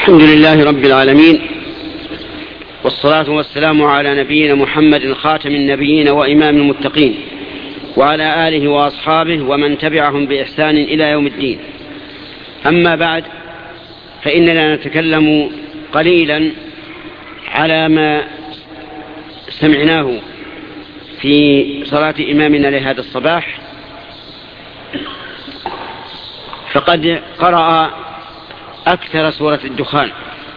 الحمد لله رب العالمين، والصلاة والسلام على نبينا محمد خاتم النبيين وإمام المتقين، وعلى آله وأصحابه ومن تبعهم بإحسان إلى يوم الدين. أما بعد، فإننا نتكلم قليلا على ما سمعناه في صلاة إمامنا لهذا الصباح. فقد قرأ أكثر سورة الدخان.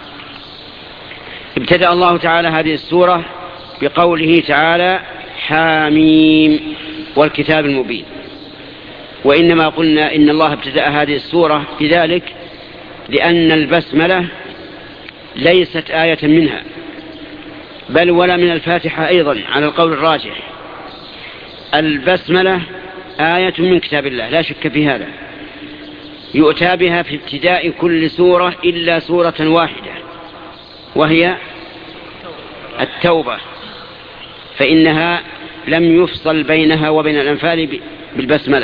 ابتدأ الله تعالى هذه السورة بقوله تعالى: حاميم والكتاب المبين. وإنما قلنا إن الله ابتدأ هذه السورة بذلك لأن البسملة ليست آية منها، بل ولا من الفاتحة أيضا على القول الراجح. البسملة آية من كتاب الله لا شك في هذا، يؤتى بها في ابتداء كل سورة إلا سورة واحدة وهي التوبة، فإنها لم يفصل بينها وبين الأنفال بالبسملة.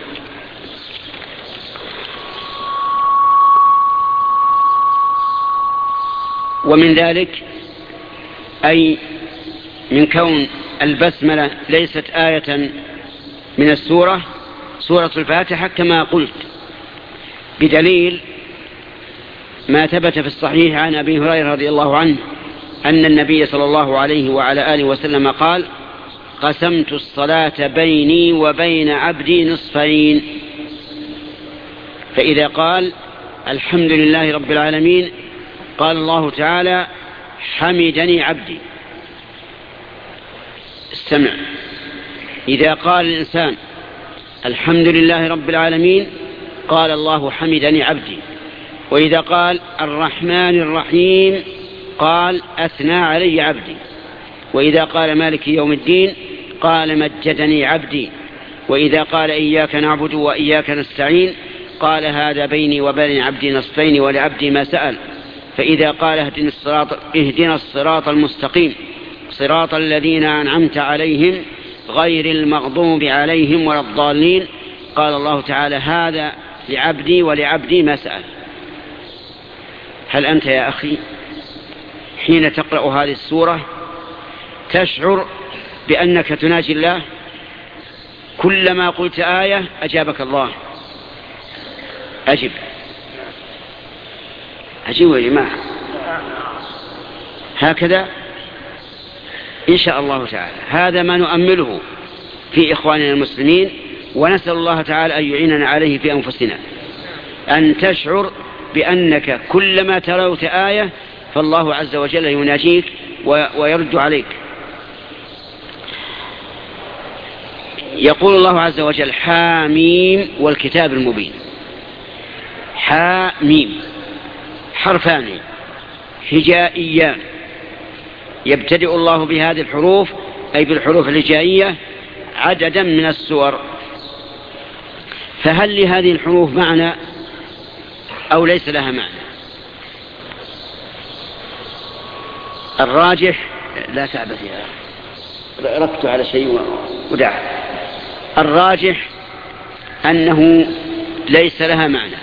ومن ذلك أي من كون البسملة ليست آية من السورة، سورة الفاتحة كما قلت، بدليل ما ثبت في الصحيح عن أبي هريرة رضي الله عنه أن النبي صلى الله عليه وعلى آله وسلم قال: قسمت الصلاة بيني وبين عبدي نصفين. فإذا قال الحمد لله رب العالمين قال الله تعالى: حمدني عبدي. استمع، إذا قال الإنسان الحمد لله رب العالمين قال الله: حمدني عبدي. وإذا قال الرحمن الرحيم قال: أثنى علي عبدي. وإذا قال مالك يوم الدين قال: مجدني عبدي. وإذا قال إياك نعبد وإياك نستعين قال: هذا بيني وبين عبدي نصفين ولعبدي ما سأل. فإذا قال اهدنا الصراط المستقيم صراط الذين أنعمت عليهم غير المغضوب عليهم ولا الضالين قال الله تعالى: هذا لعبدي ولعبدي ما سأل. هل أنت يا أخي حين تقرأ هذه السورة تشعر بأنك تناجي الله؟ كلما قلت آية أجابك الله. أجب يا جماعة، هكذا إن شاء الله تعالى. هذا ما نؤمله في إخواننا المسلمين، ونسأل الله تعالى أن يعيننا عليه في أنفسنا، أن تشعر بأنك كلما تلوت آية فالله عز وجل يناجيك ويرد عليك. يقول الله عز وجل: حاميم والكتاب المبين. حاميم حرفان هجائيان يبتدئ الله بهذه الحروف، أي بالحروف الهجائية، عددا من السور. فهل لهذه الحروف معنى أو ليس لها معنى؟ الراجح، لا تعبث يا ركت على شيء ودع. الراجح أنه ليس لها معنى،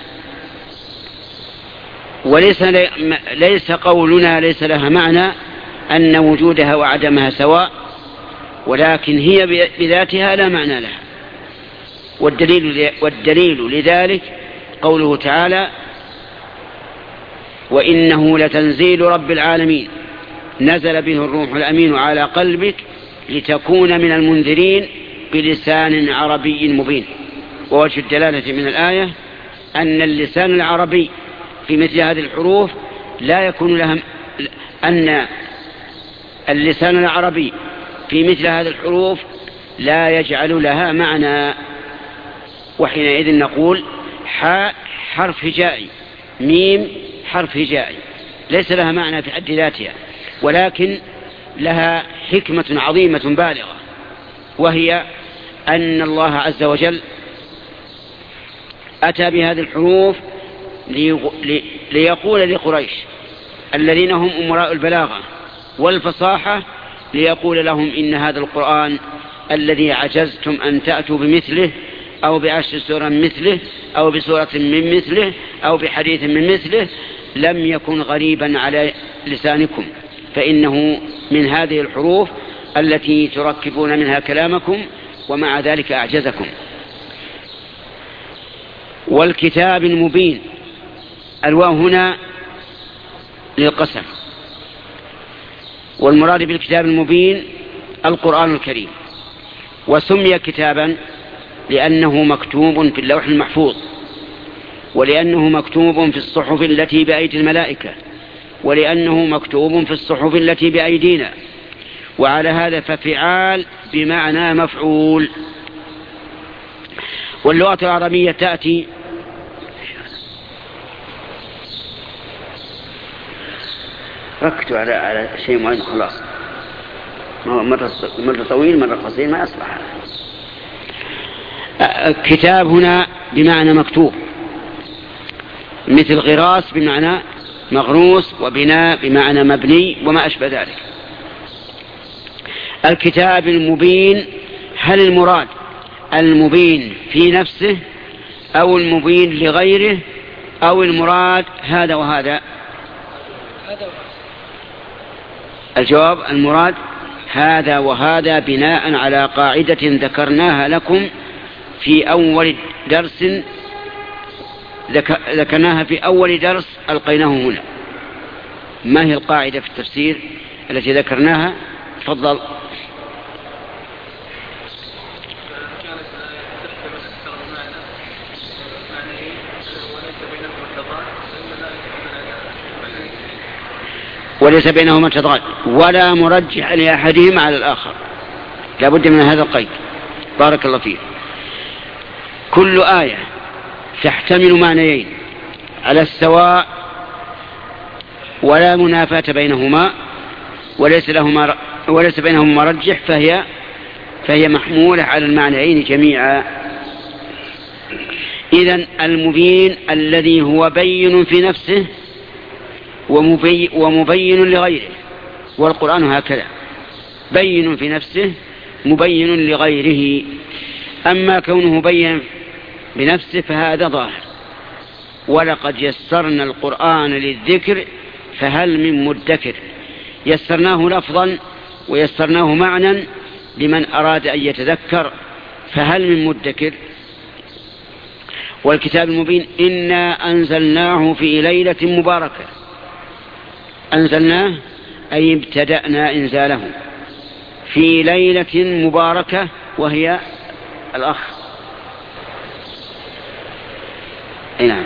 وليس قولنا ليس لها معنى أن وجودها وعدمها سواء، ولكن هي بذاتها لا معنى لها. والدليل لذلك قوله تعالى: وإنه لتنزيل رب العالمين نزل به الروح الأمين على قلبك لتكون من المنذرين بلسان عربي مبين. ووجه الدلالة من الآية أن اللسان العربي في مثل هذه الحروف لا يكون لها، أن اللسان العربي في مثل هذه الحروف لا يجعل لها معنى. وحينئذ نقول حاء حرف هجائي، ميم حرف هجائي، ليس لها معنى في حد ذاتها، ولكن لها حكمة عظيمة بالغة، وهي أن الله عز وجل أتى بهذه الحروف ليقول لقريش الذين هم أمراء البلاغة والفصاحة، ليقول لهم: إن هذا القرآن الذي عجزتم أن تأتوا بمثله أو ب10 سور مثله أو بسورة من مثله أو بحديث من مثله لم يكن غريبا على لسانكم، فإنه من هذه الحروف التي تركبون منها كلامكم، ومع ذلك أعجزكم. والكتاب المبين، الواو هنا للقسم، والمراد بالكتاب المبين القرآن الكريم. وسمي كتابا لأنه مكتوب في اللوح المحفوظ، ولأنه مكتوب في الصحف التي بأيدي الملائكة، ولأنه مكتوب في الصحف التي بأيدينا. وعلى هذا ففعال بمعنى مفعول. واللغة العربية تأتي ركت على شيء معين خلاص، مرة طويل مرة قصير ما أصلح. كتاب هنا بمعنى مكتوب، مثل غراس بمعنى مغروس، وبناء بمعنى مبني، وما أشبه ذلك. الكتاب المبين، هل المراد المبين في نفسه أو المبين لغيره أو المراد هذا وهذا؟ الجواب المراد هذا وهذا، بناء على قاعدة ذكرناها لكم في أول درس، ذكرناها في أول درس ألقيناه هنا. ما هي القاعدة في التفسير التي ذكرناها؟ تفضل. وليس بينهما تضاد ولا مرجح لأحدهما على الآخر، لا بد من هذا القيد. بارك الله فيك. كل آية تحتمل معنيين على السواء ولا منافاة بينهما، وليس بينهما مرجح، فهي محمولة على المعنيين جميعا. إذن المبين الذي هو بين في نفسه ومبين لغيره، والقرآن هكذا بين في نفسه مبين لغيره. أما كونه بين بنفسه فهذا ظاهر. ولقد يسرنا القرآن للذكر فهل من مدكر. يسرناه لفظا ويسرناه معنى لمن أراد أن يتذكر، فهل من مدكر. والكتاب المبين إنا أنزلناه في ليلة مباركة. أنزلناه أي ابتدأنا إنزاله في ليلة مباركة، وهي الأخ. نعم.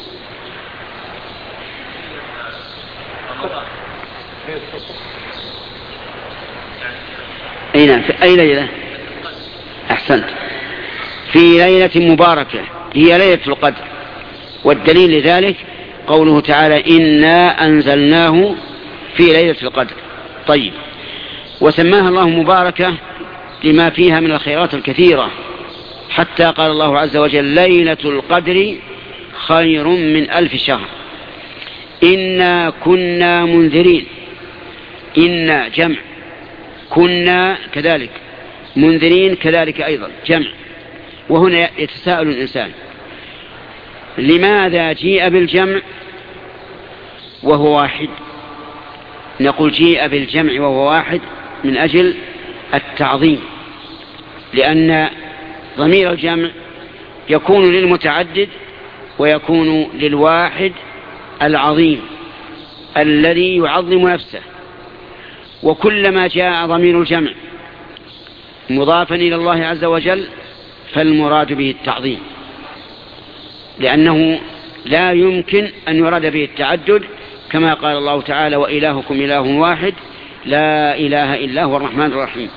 نعم. في أي ليلة؟ أحسنت. في ليلة مباركة هي ليلة القدر. والدليل لذلك قوله تعالى إنا أنزلناه في ليلة القدر. طيب، وسماها الله مباركة لما فيها من الخيرات الكثيرة، حتى قال الله عز وجل ليلة القدر خير من 1000 شهر. إنا كنا منذرين. إنا جمع، كنا كذلك، منذرين كذلك أيضا جمع. وهنا يتساءل الإنسان لماذا جيء بالجمع وهو واحد؟ نقول جيء بالجمع وهو واحد من أجل التعظيم، لأن ضمير الجمع يكون للمتعدد ويكون للواحد العظيم الذي يعظم نفسه. وكلما جاء ضمير الجمع مضافا إلى الله عز وجل فالمراد به التعظيم، لأنه لا يمكن أن يراد به التعدد، كما قال الله تعالى وإلهكم إله واحد لا إله إلا هو الرحمن الرحيم.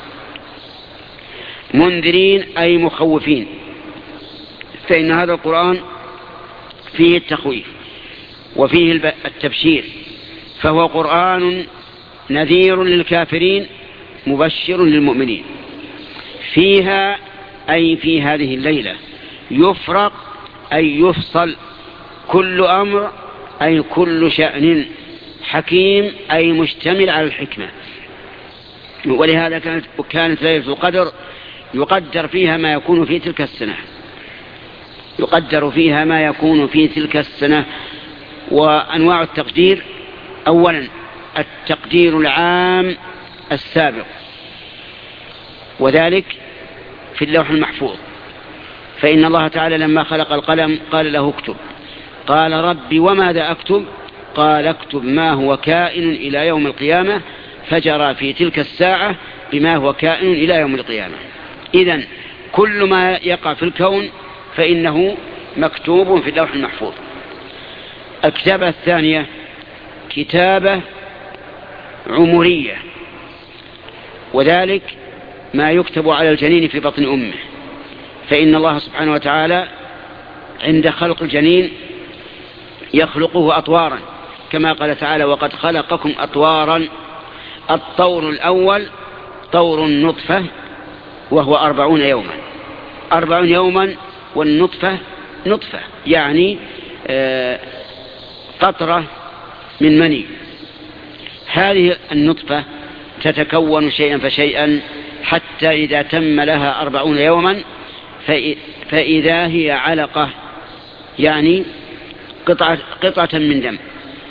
منذرين أي مخوفين، فإن هذا القرآن فيه التخويف وفيه التبشير، فهو قرآن نذير للكافرين مبشر للمؤمنين. فيها أي في هذه الليلة يفرق أي يفصل كل أمر أي كل شأن، حكيم أي مشتمل على الحكمة. ولهذا كانت ليلة القدر يقدر فيها ما يكون في تلك السنة، يقدر فيها ما يكون في تلك السنة. وأنواع التقدير: أولا التقدير العام السابق، وذلك في اللوح المحفوظ، فإن الله تعالى لما خلق القلم قال له اكتب، قال ربي وماذا أكتب؟ قال اكتب ما هو كائن إلى يوم القيامة، فجرى في تلك الساعة بما هو كائن إلى يوم القيامة. إذن كل ما يقع في الكون فإنه مكتوب في اللوح المحفوظ. الكتابة الثانية كتابة عمرية، وذلك ما يكتب على الجنين في بطن أمه، فإن الله سبحانه وتعالى عند خلق الجنين يخلقه أطوارا، كما قال تعالى: وقد خلقكم أطوارا. الطور الأول طور النطفة وهو 40 يوما، 40 يوما، والنطفة نطفة يعني قطرة من مني. هذه النطفة تتكون شيئا فشيئا حتى إذا تم لها 40 يوما فإذا هي علقة، يعني قطعة من دم.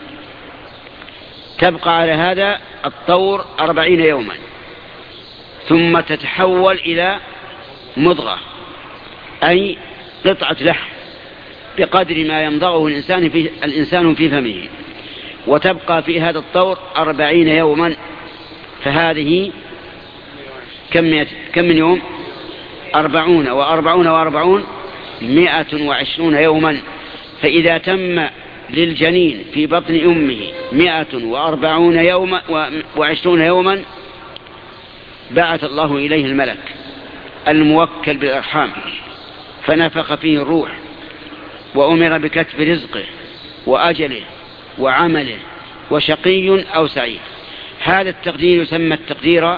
تبقى على هذا الطور 40 يوما، ثم تتحول إلى مضغة، أي قطعة لحم بقدر ما يمضغه الإنسان في فمه، وتبقى في هذا الطور 40 يوما. فهذه كم من يوم؟ 40 و40 120 يوما. فإذا تم للجنين في بطن أمه 140 يوما و20 يوما بعث الله إليه الملك الموكل بالأرحام، فنفخ فيه الروح، وأمر بكتب رزقه وأجله وعمله وشقي أو سعيد. هذا التقدير يسمى التقدير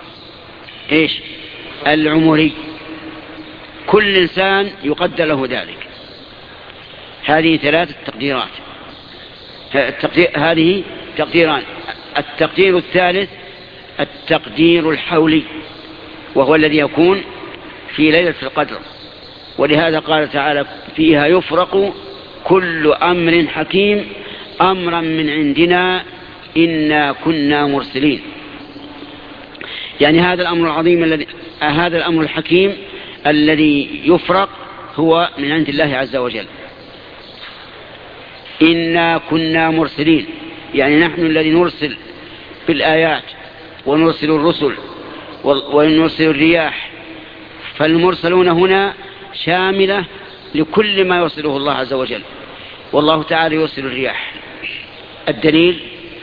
العمري. كل إنسان يقدر له ذلك. هذه 3 تقديرات. هذه تقديران. التقدير الثالث التقدير الحولي، وهو الذي يكون في ليلة القدر، ولهذا قال تعالى: فيها يفرق كل أمر حكيم أمرا من عندنا إنا كنا مرسلين. يعني هذا الأمر العظيم هذا الأمر الحكيم الذي يفرق هو من عند الله عز وجل. إنا كنا مرسلين، يعني نحن الذي نرسل بالآيات ونرسل الرسل ونرسل الرياح. فالمرسلون هنا شاملة لكل ما يرسله الله عز وجل، والله تعالى يرسل الرياح. الدليل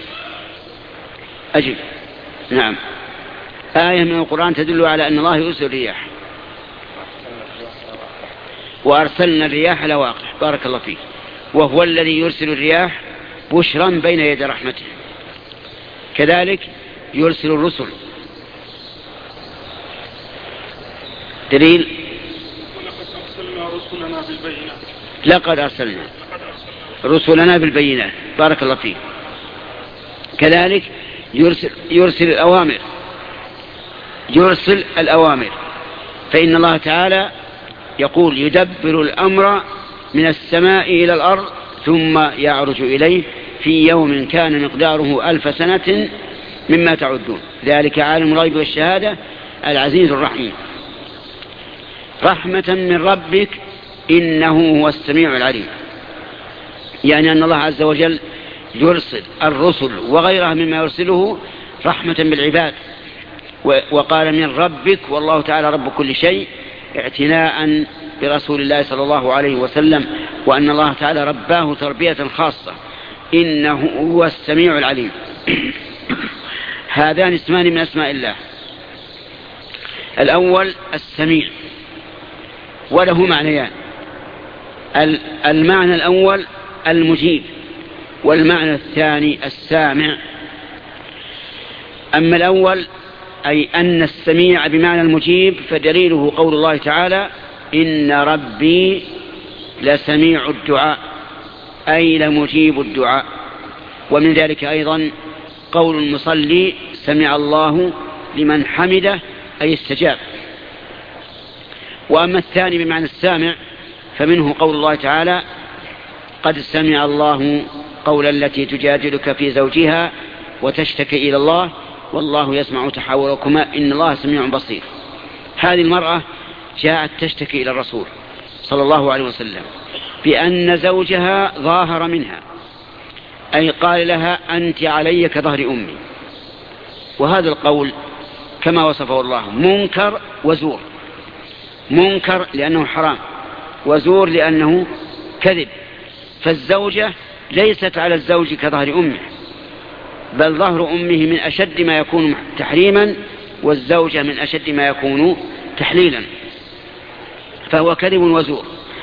أجل نعم، آية من القرآن تدل على أن الله يرسل الرياح: وأرسلنا الرياح لواقح. بارك الله فيك. وهو الذي يرسل الرياح بشرا بين يدي رحمته. كذلك يرسل الرسل. دليل: لقد أرسلنا رسلنا بالبينات. بارك الله فيك. كذلك يرسل الأوامر، فإن الله تعالى يقول: يدبر الأمر من السماء إلى الأرض ثم يعرج إليه في يوم كان مقداره 1000 سنة مما تعدون، ذلك عالم الغيب والشهادة العزيز الرحيم. رحمة من ربك إنه هو السميع العليم، يعني أن الله عز وجل يرسل الرسل وغيرها مما يرسله رحمة بالعباد. وقال: من ربك، والله تعالى رب كل شيء، اعتناء برسول الله صلى الله عليه وسلم، وأن الله تعالى رباه تربية خاصة. إنه هو السميع العليم. هذان اسمان من أسماء الله. الأول السميع، وله معنيان: المعنى الأول المجيب، والمعنى الثاني السامع. أما الأول أي أن السميع بمعنى المجيب، فدليله قول الله تعالى: إن ربي لسميع الدعاء، أي لمجيب الدعاء. ومن ذلك أيضا قول المصلي: سمع الله لمن حمده، أي استجاب. وأما الثاني بمعنى السامع، فمنه قول الله تعالى: قد سمع الله قول التي تجادلك في زوجها وتشتكي إلى الله والله يسمع تحاوركما إن الله سميع بصير. هذه المرأة جاءت تشتكي إلى الرسول صلى الله عليه وسلم بأن زوجها ظاهر منها، أي قال لها أنت علي كظهر أمي. وهذا القول كما وصفه الله منكر وزور. منكر لأنه حرام، وزور لأنه كذب. فالزوجة ليست على الزوج كظهر أمه، بل ظهر أمه من أشد ما يكون تحريما، والزوجة من أشد ما يكون تحليلا، فهو كذب وزور.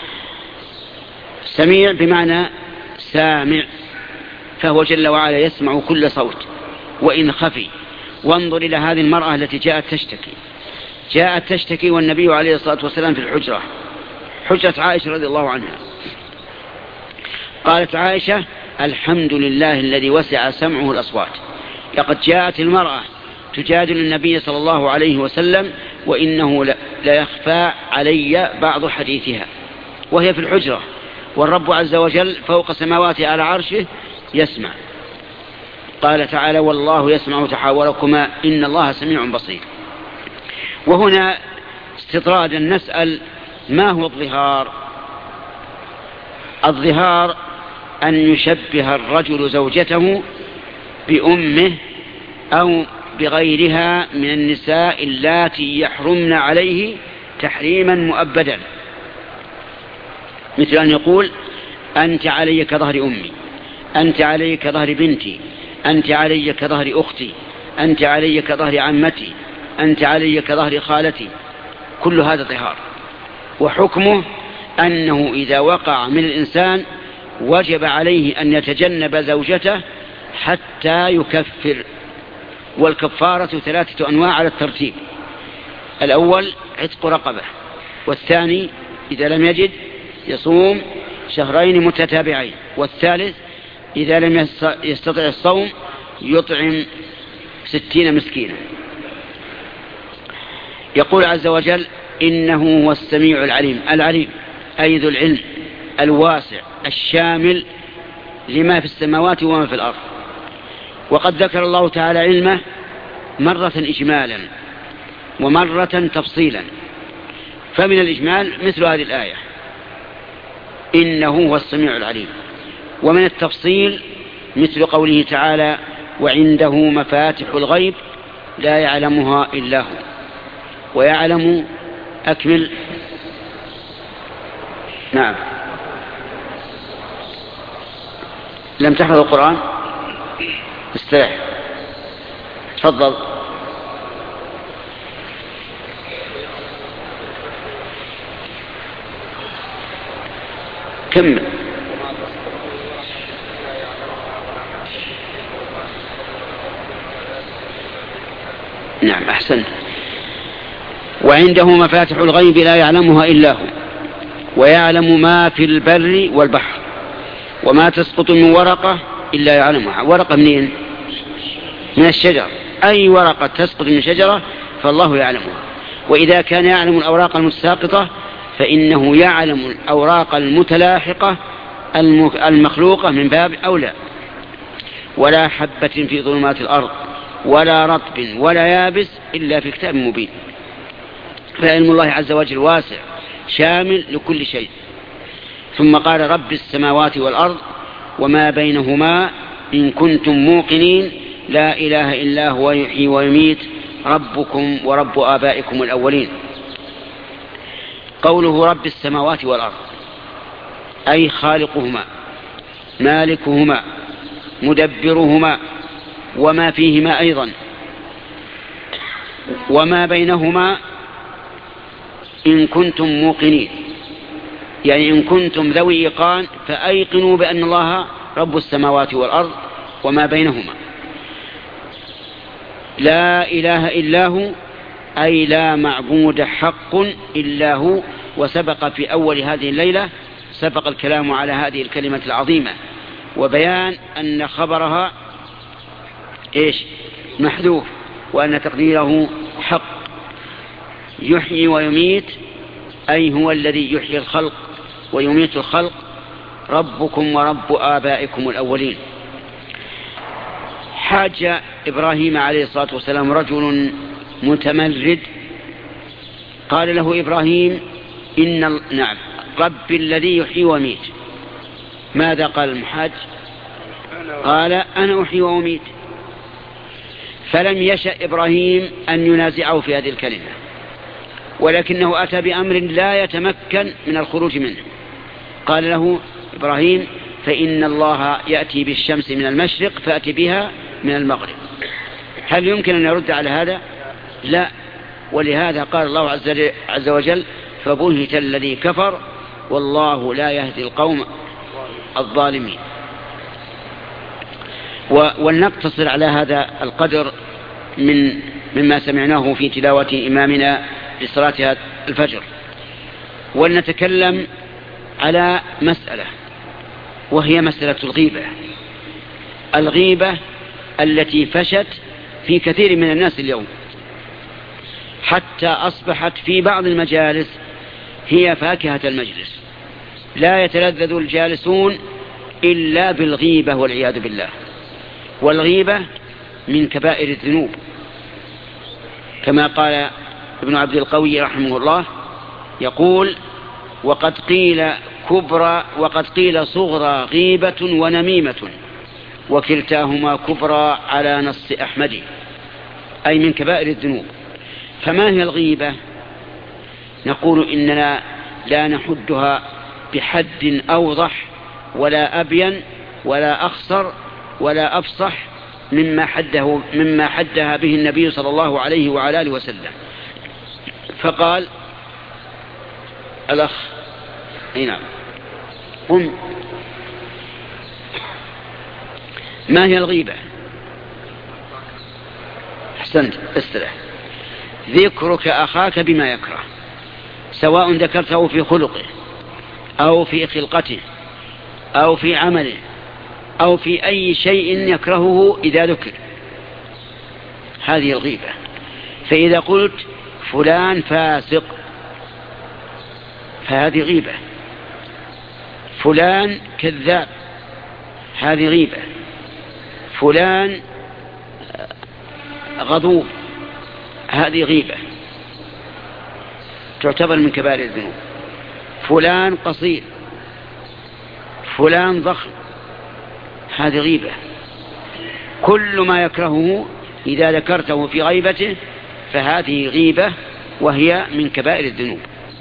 سميع بمعنى سامع، فهو جل وعلا يسمع كل صوت وإن خفي. وانظر إلى هذه المرأة التي جاءت تشتكي والنبي عليه الصلاة والسلام في الحجرة، حجرة عائشة رضي الله عنها. قالت عائشة الحمد لله الذي وسع سمعه الأصوات. لقد جاءت المرأة تجادل النبي صلى الله عليه وسلم وإنه لا يخفى علي بعض حديثها، وهي في الحجرة والرب عز وجل فوق سماواته على عرشه يسمع. قال تعالى والله يسمع تحاوركما إن الله سميع بصير. وهنا استطرادا نسأل ما هو الظهار؟ الظهار أن يشبه الرجل زوجته بأمه أو بغيرها من النساء اللاتي يحرمن عليه تحريما مؤبدا، مثل أن يقول أنت علي كظهر أمي، أنت علي كظهر بنتي، أنت علي كظهر أختي، أنت علي كظهر عمتي، أنت علي كظهر خالتي. كل هذا ظهار، وحكمه أنه إذا وقع من الإنسان وجب عليه أن يتجنب زوجته حتى يكفر. والكفارة 3 أنواع على الترتيب: الأول عتق رقبة، والثاني إذا لم يجد يصوم 2 متتابعين، والثالث إذا لم يستطع الصوم يطعم 60 مسكينا. يقول عز وجل إنه هو السميع العليم. العليم أي ذو العلم الواسع الشامل لما في السماوات وما في الأرض. وقد ذكر الله تعالى علمه مرة إجمالا ومرة تفصيلا. فمن الإجمال مثل هذه الآية إنه هو السميع العليم، ومن التفصيل مثل قوله تعالى وعنده مفاتح الغيب لا يعلمها إلا هو. ويعلم أكمل. نعم. لم تحفظ القرآن؟ استريح، تفضل. كمل. نعم أحسنت. وعنده مفاتح الغيب لا يعلمها إلا هو ويعلم ما في البر والبحر وما تسقط من ورقة إلا يعلمها. ورقة منين؟ من الشجر. أي ورقة تسقط من شجرة فالله يعلمها. وإذا كان يعلم الأوراق المتساقطة فإنه يعلم الأوراق المتلاحقة المخلوقة من باب أولى. ولا حبة في ظلمات الأرض ولا رطب ولا يابس إلا في كتاب مبين. فعلم الله عز وجل واسع شامل لكل شيء. ثم قال رب السماوات والأرض وما بينهما إن كنتم موقنين لا إله إلا هو يحيي ويميت ربكم ورب آبائكم الأولين. قوله رب السماوات والأرض أي خالقهما مالكهما مدبرهما وما فيهما أيضا. وما بينهما إن كنتم موقنين، يعني إن كنتم ذوي إيقان فأيقنوا بأن الله رب السماوات والأرض وما بينهما. لا إله إلا هو أي لا معبود حق إلا هو. وسبق في أول هذه الليلة سبق الكلام على هذه الكلمة العظيمة وبيان أن خبرها محذوف وأن تقديره حق. يحيي ويميت أي هو الذي يحيي الخلق ويميت الخلق ربكم ورب آبائكم الأولين. حاج إبراهيم عليه الصلاة والسلام رجل متمرد، قال له إبراهيم نعم رب الذي يحيي ويميت. ماذا قال المحاج؟ قال أنا أحيي وأميت. فلم يشأ إبراهيم أن ينازعه في هذه الكلمة، ولكنه أتى بأمر لا يتمكن من الخروج منه. قال له إبراهيم فإن الله يأتي بالشمس من المشرق فأتي بها من المغرب. هل يمكن أن يرد على هذا؟ لا. ولهذا قال الله عز وجل فبهت الذي كفر والله لا يهدي القوم الظالمين. ولنقتصر على هذا القدر مما سمعناه في تلاوة إمامنا لصلاة الفجر، ولنتكلم على مسألة، وهي مسألة الغيبة التي فشت في كثير من الناس اليوم، حتى أصبحت في بعض المجالس هي فاكهة المجلس، لا يتلذذ الجالسون إلا بالغيبة والعياذ بالله. والغيبة من كبائر الذنوب، كما قال ابن عبد القوي رحمه الله، يقول وقد قيل صغرى غيبة ونميمة وكلتاهما كبرى على نص أحمد، أي من كبائر الذنوب. فما هي الغيبة؟ نقول إننا لا نحدها بحد أوضح ولا أبين ولا أخصر ولا أفصح مما حدها به النبي صلى الله عليه وعلى آله وسلم. فقال الأخ نعم ما هي الغيبة؟ أحسنت، استرح. ذكرك أخاك بما يكره، سواء ذكرته في خلقه أو في خلقته أو في عمله أو في أي شيء يكرهه إذا ذكر، هذه الغيبة. فإذا قلت فلان فاسق فهذه غيبة، فلان كذاب هذه غيبة، فلان غضوب هذه غيبة تعتبر من كبائر الذنوب. فلان قصير، فلان ضخم، هذه غيبة. كل ما يكرهه إذا ذكرته في غيبته فهذه غيبة، وهي من كبائر الذنوب،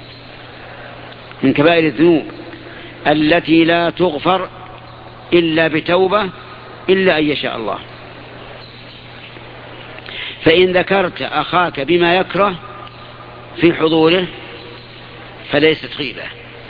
من كبائر الذنوب التي لا تغفر إلا بتوبة إلا أن يشاء الله. فإن ذكرت أخاك بما يكره في حضوره فليست غيبة،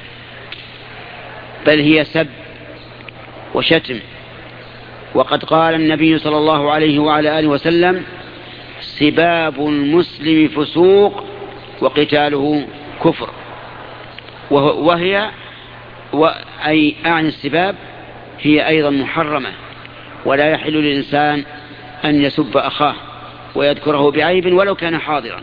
بل هي سب وشتم. وقد قال النبي صلى الله عليه وعلى آله وسلم سباب المسلم فسوق وقتاله كفر. وهي أي أعني السباب هي أيضا محرمة، ولا يحل للإنسان أن يسب أخاه ويذكره بعيب ولو كان حاضرا.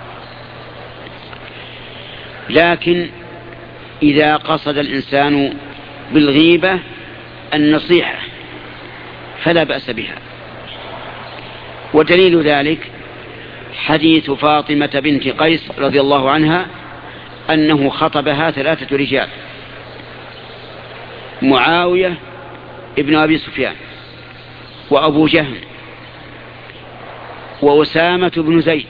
لكن إذا قصد الإنسان بالغيبة النصيحة فلا بأس بها. ودليل ذلك حديث فاطمة بنت قيس رضي الله عنها أنه خطبها 3 رجال: معاوية ابن أبي سفيان، وأبو جهل، وأسامة بن زيد،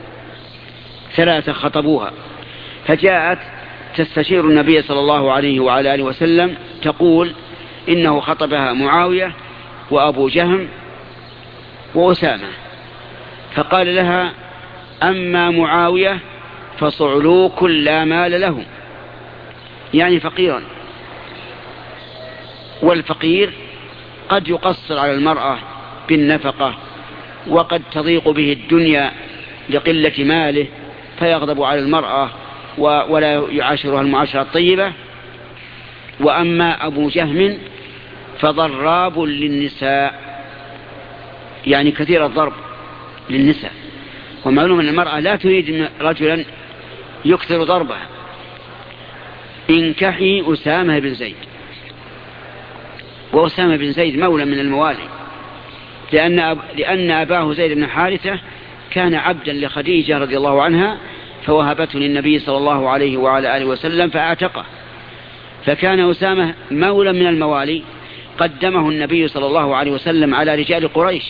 3 خطبوها. فجاءت تستشير النبي صلى الله عليه وعلى آله وسلم تقول إنه خطبها معاوية وأبو جهم وأسامة. فقال لها: أما معاوية فصعلوك لا مال له، يعني فقيرا، والفقير قد يقصر على المرأة بالنفقة، وقد تضيق به الدنيا لقلة ماله فيغضب على المرأة ولا يعاشرها المعاشرة الطيبة. وأما أبو جهم فضراب للنساء، يعني كثير الضرب للنساء. ومعلوم أن المرأة لا تريد رجلا يكثر ضربها. انكحي أسامة بن زيد، وأسامة بن زيد مولى من الموالي، لأن أباه زيد بن حارثة كان عبدا لخديجة رضي الله عنها، فوهبته للنبي صلى الله عليه وعلى آله وسلم فأعتقه، فكان أسامة مولى من الموالي قدمه النبي صلى الله عليه وسلم على رجال قريش،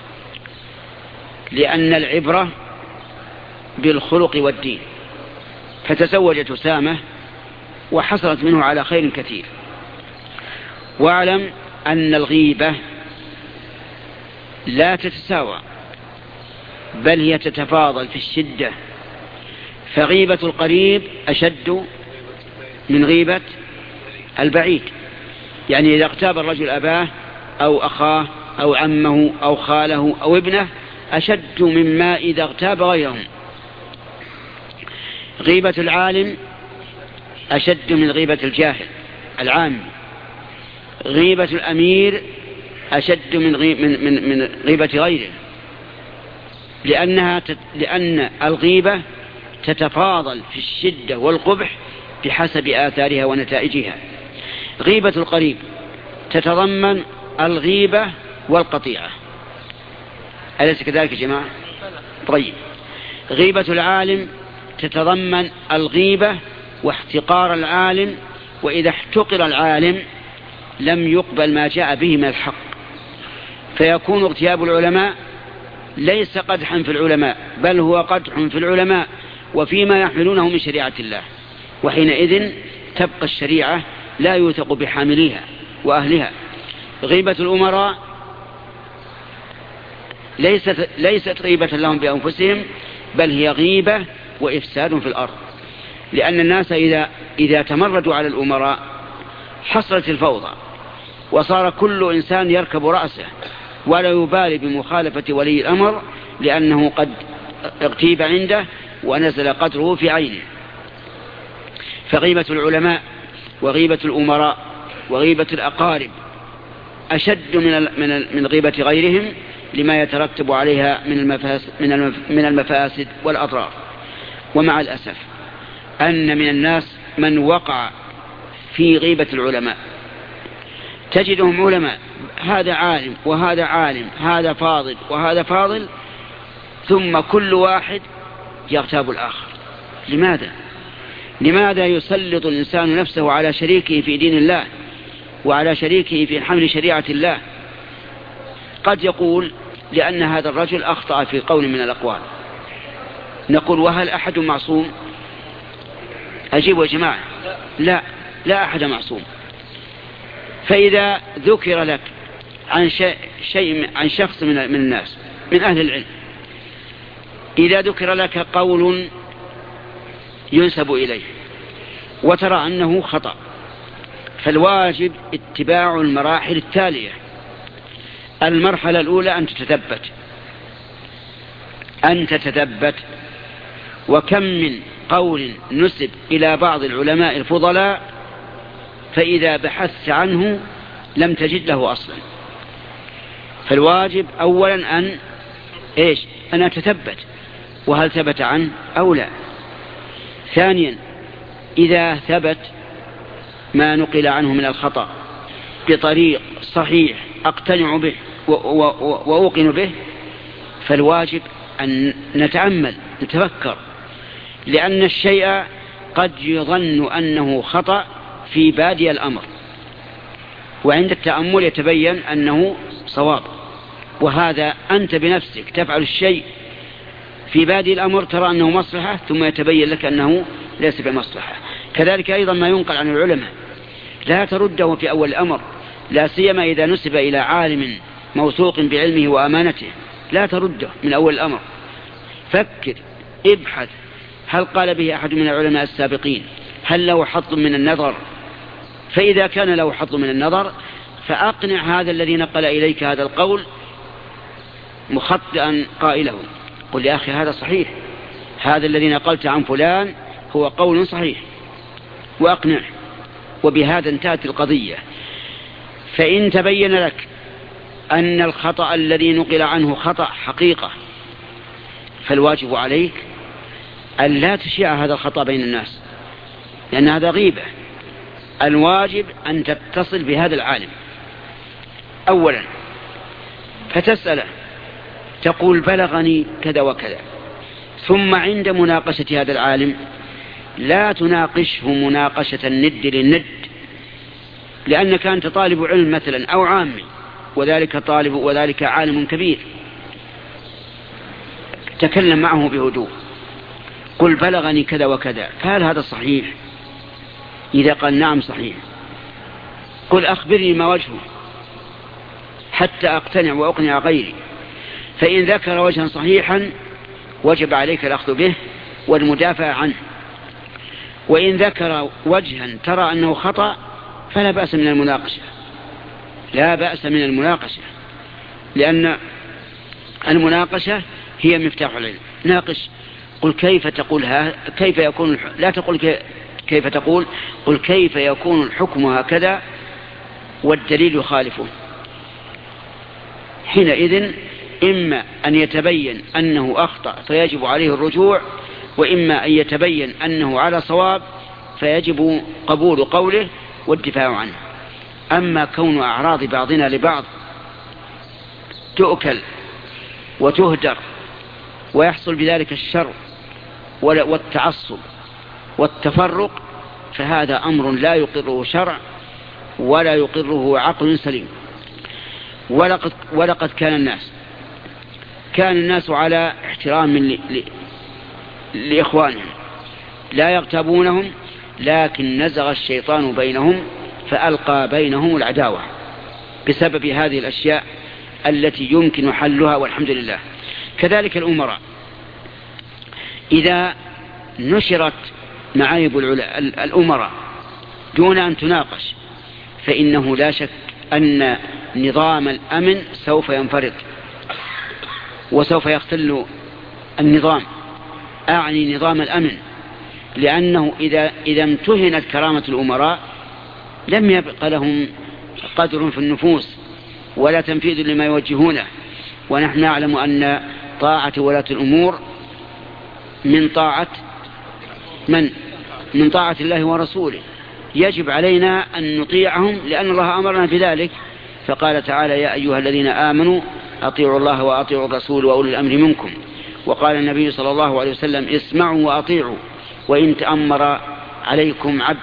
لأن العبرة بالخلق والدين، فتزوجت أسامة وحصلت منه على خير كثير. واعلم أن الغيبة لا تتساوى، بل هي تتفاضل في الشدة، فغيبة القريب أشد من غيبة البعيد. يعني إذا اغتاب الرجل أباه أو أخاه أو عمه أو خاله أو ابنه أشد مما إذا اغتاب غيرهم. غيبة العالم أشد من غيبة الجاهل العام. غيبة الأمير أشد من غيبة غيره، لأن الغيبة تتفاضل في الشدة والقبح بحسب آثارها ونتائجها. غيبة القريب تتضمن الغيبة والقطيعة، أليس كذلك يا جماعة؟ طيب، غيبة العالم تتضمن الغيبة واحتقار العالم، وإذا احتقر العالم لم يقبل ما جاء به من الحق، فيكون اغتياب العلماء ليس قدحا في العلماء، بل هو قدح في العلماء وفيما يحملونه من شريعة الله، وحينئذ تبقى الشريعة لا يوثق بحامليها وأهلها. غيبة الأمراء ليست غيبة لهم بأنفسهم، بل هي غيبة وإفساد في الأرض، لأن الناس إذا تمردوا على الأمراء حصلت الفوضى، وصار كل إنسان يركب رأسه ولا يبالي بمخالفة ولي الأمر، لأنه قد اغتيب عنده ونزل قدره في عينه. فغيبة العلماء وغيبة الأمراء وغيبة الأقارب أشد من غيبة غيرهم، لما يترتب عليها من المفاسد والأضرار. ومع الأسف أن من الناس من وقع في غيبة العلماء، تجدهم علماء، هذا عالم وهذا عالم، هذا فاضل وهذا فاضل، ثم كل واحد يغتاب الآخر. لماذا يسلط الإنسان نفسه على شريكه في دين الله وعلى شريكه في حمل شريعة الله؟ قد يقول لأن هذا الرجل أخطأ في قول من الأقوال. نقول وهل أحد معصوم؟ أجيبوا يا جماعة، لا أحد معصوم. فإذا ذكر لك عن شخص من الناس من أهل العلم، إذا ذكر لك قول ينسب إليه وترى أنه خطأ، فالواجب اتباع المراحل التالية. المرحلة الأولى أن تتثبت، وكم من قول نسب إلى بعض العلماء الفضلاء فإذا بحثت عنه لم تجد له أصلا. فالواجب أولا أن أتثبت، وهل ثبت عنه أو لا. ثانيا، إذا ثبت ما نقل عنه من الخطأ بطريق صحيح أقتنع به وأوقن به، فالواجب أن نتأمل نتفكر، لأن الشيء قد يظن أنه خطأ في بادئ الأمر، وعند التأمل يتبين أنه صواب. وهذا أنت بنفسك تفعل الشيء في بادئ الأمر ترى أنه مصلحة، ثم يتبين لك أنه ليس بمصلحة. كذلك أيضا ما ينقل عن العلماء لا ترده في أول الأمر، لا سيما إذا نسب إلى عالم موثوق بعلمه وأمانته، لا ترده من أول الأمر. فكر، ابحث، هل قال به أحد من العلماء السابقين؟ هل له حظ من النظر؟ فإذا كان له حظ من النظر فأقنع هذا الذي نقل إليك هذا القول مخطئا قائله، قل يا أخي هذا صحيح، هذا الذي نقلت عن فلان هو قول صحيح، وأقنعه. وبهذا انتهت القضية. فإن تبين لك أن الخطأ الذي نقل عنه خطأ حقيقة، فالواجب عليك أن لا تشيع هذا الخطأ بين الناس، لأن هذا غيبة. الواجب أن تتصل بهذا العالم أولا، فتسأله تقول بلغني كذا وكذا، ثم عند مناقشة هذا العالم لا تناقشه مناقشة الند للند، لأنك أنت طالب علم مثلا أو عامي، وذلك عالم كبير، تكلم معه بهدوء، قل بلغني كذا وكذا، فهل هذا صحيح؟ إذا قال نعم صحيح، قل أخبرني ما وجهه حتى أقتنع وأقنع غيري. فإن ذكر وجها صحيحا وجب عليك الأخذ به والمدافع عنه، وإن ذكر وجها ترى أنه خطأ فلا بأس من المناقشة، لا بأس من المناقشة، لأن المناقشة هي مفتاح العلم. ناقش، قل كيف تقول كيف يكون لا تقول كيف تقول، قل كيف يكون الحكم هكذا والدليل يخالفه. حينئذ إما أن يتبين أنه أخطأ فيجب عليه الرجوع، وإما أن يتبين أنه على صواب فيجب قبول قوله والدفاع عنه. أما كون أعراض بعضنا لبعض تؤكل وتهدر ويحصل بذلك الشر والتعصب والتفرق، فهذا أمر لا يقره شرع ولا يقره عقل سليم. ولقد كان الناس على احترام لإخوانهم لا يغتابونهم، لكن نزغ الشيطان بينهم فألقى بينهم العداوة بسبب هذه الأشياء التي يمكن حلها، والحمد لله. كذلك الأمراء، إذا نشرت معايب الأمراء دون أن تناقش فإنه لا شك أن نظام الأمن سوف ينفرط وسوف يختل النظام، أعني نظام الأمن، لأنه إذا امتهنت كرامة الأمراء لم يبق لهم قدر في النفوس ولا تنفيذ لما يوجهونه. ونحن نعلم أن طاعة ولاة الأمور من طاعة الله ورسوله، يجب علينا أن نطيعهم لأن الله أمرنا بذلك، فقال تعالى يا أيها الذين آمنوا أطيعوا الله وأطيعوا الرسول وأولي الأمر منكم. وقال النبي صلى الله عليه وسلم اسمعوا وأطيعوا وإن تأمر عليكم عبد.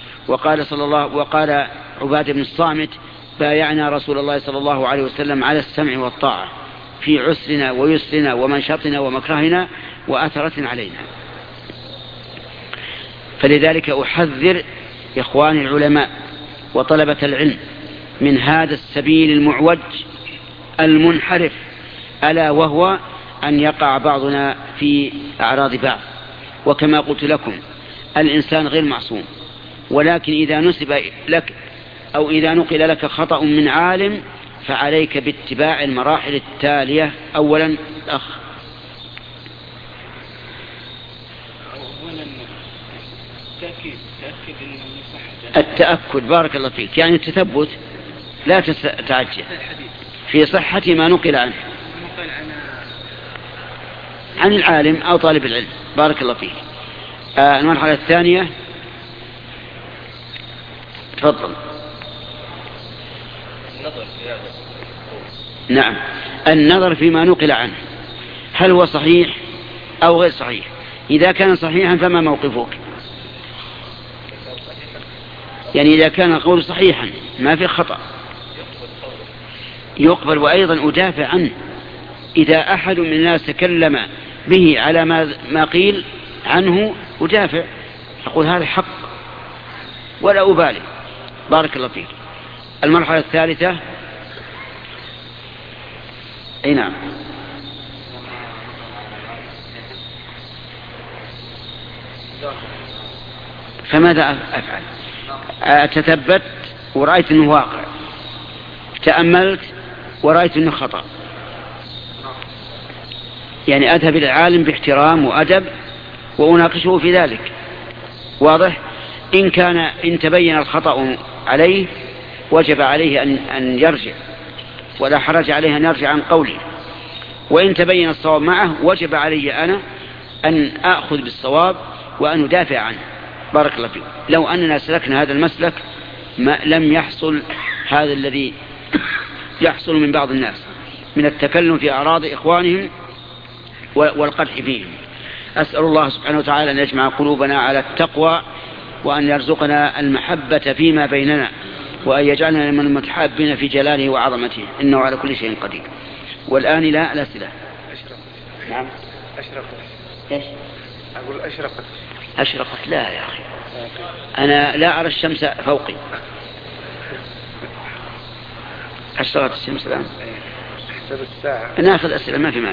وقال عبادة بن الصامت بايعنا رسول الله صلى الله عليه وسلم على السمع والطاعة في عسرنا ويسرنا ومنشطنا ومكرهنا وأثرة علينا. فلذلك أحذر إخواني العلماء وطلبة العلم من هذا السبيل المعوج المنحرف، ألا وهو أن يقع بعضنا في أعراض بعض. وكما قلت لكم الإنسان غير معصوم، ولكن إذا نسب لك أو إذا نقل لك خطأ من عالم فعليك باتباع المراحل التالية. أولا التأكد، بارك الله فيك، يعني التثبت، لا تتعجل في صحة ما نقل عنه عن العالم أو طالب العلم، بارك الله فيك. المرحلة الثانية تفضل. نعم، النظر فيما نقل عنه هل هو صحيح أو غير صحيح. إذا كان صحيحا فما موقفك؟ يعني إذا كان القول صحيحا ما في خطأ يقبل، وأيضا أدافع عنه. إذا أحد من الناس تكلم به على ما قيل عنه أدافع، أقول هذا حق ولا أبالي، بارك الله فيك. المرحلة الثالثة أي نعم، فماذا أفعل؟ تثبت ورأيت أنه واقع، تأملت ورأيت أنه خطأ، يعني أذهب إلى العالم باحترام وأدب وأناقشه في ذلك، واضح. إن تبين الخطأ عليه وجب عليه أن يرجع، ولا حرج عليه أن يرجع عن قوله. وإن تبين الصواب معه وجب علي أنا أن أخذ بالصواب وأن أدافع عنه، بارك الله فيك. لو أننا سلكنا هذا المسلك لم يحصل هذا الذي يحصل من بعض الناس من التكلم في أعراض إخوانهم والقدح فيهم. أسأل الله سبحانه وتعالى أن يجمع قلوبنا على التقوى، وأن يرزقنا المحبة فيما بيننا، وأن يجعلنا من المتحابين في جلاله وعظمته، إنه على كل شيء قدير. والآن لا الأسئلة. نعم. أشرقت. إيش؟ أقول أشرقت. أشرقت؟ لا يا أخي، أنا لا أرى الشمس فوقي. أشرقت الشمس الآن. حسب الساعة. نأخذ أسئلة ما في مانع.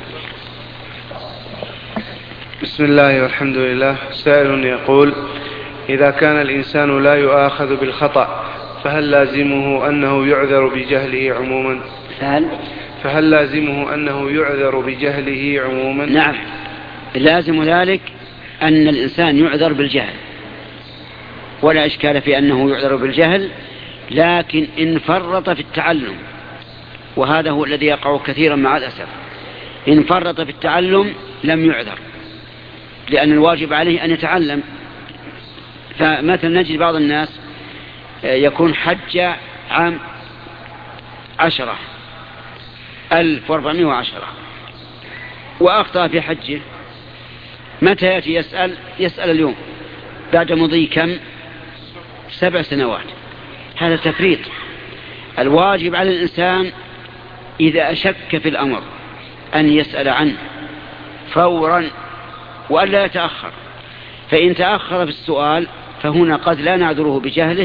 بسم الله والحمد لله. سائل يقول: إذا كان الإنسان لا يؤاخذ بالخطأ فهل لازمه أنه يعذر بجهله عموما؟ فهل لازمه أنه يعذر بجهله عموما؟ نعم، لازم ذلك أن الإنسان يعذر بالجهل، ولا إشكال في أنه يعذر بالجهل، لكن إن فرط في التعلم، وهذا هو الذي يقع كثيرا مع الأسف، إن فرط في التعلم لم يعذر، لأن الواجب عليه أن يتعلم. فمثلا نجد بعض الناس يكون حج عام 1410 وأخطأ في حجه، متى يأتي يسأل اليوم بعد مضي كم 7 سنوات. هذا تفريط. الواجب على الإنسان إذا أشك في الأمر أن يسأل عنه فورا وألا يتأخر، فإن تأخر في السؤال فهنا قد لا نعذره بجهله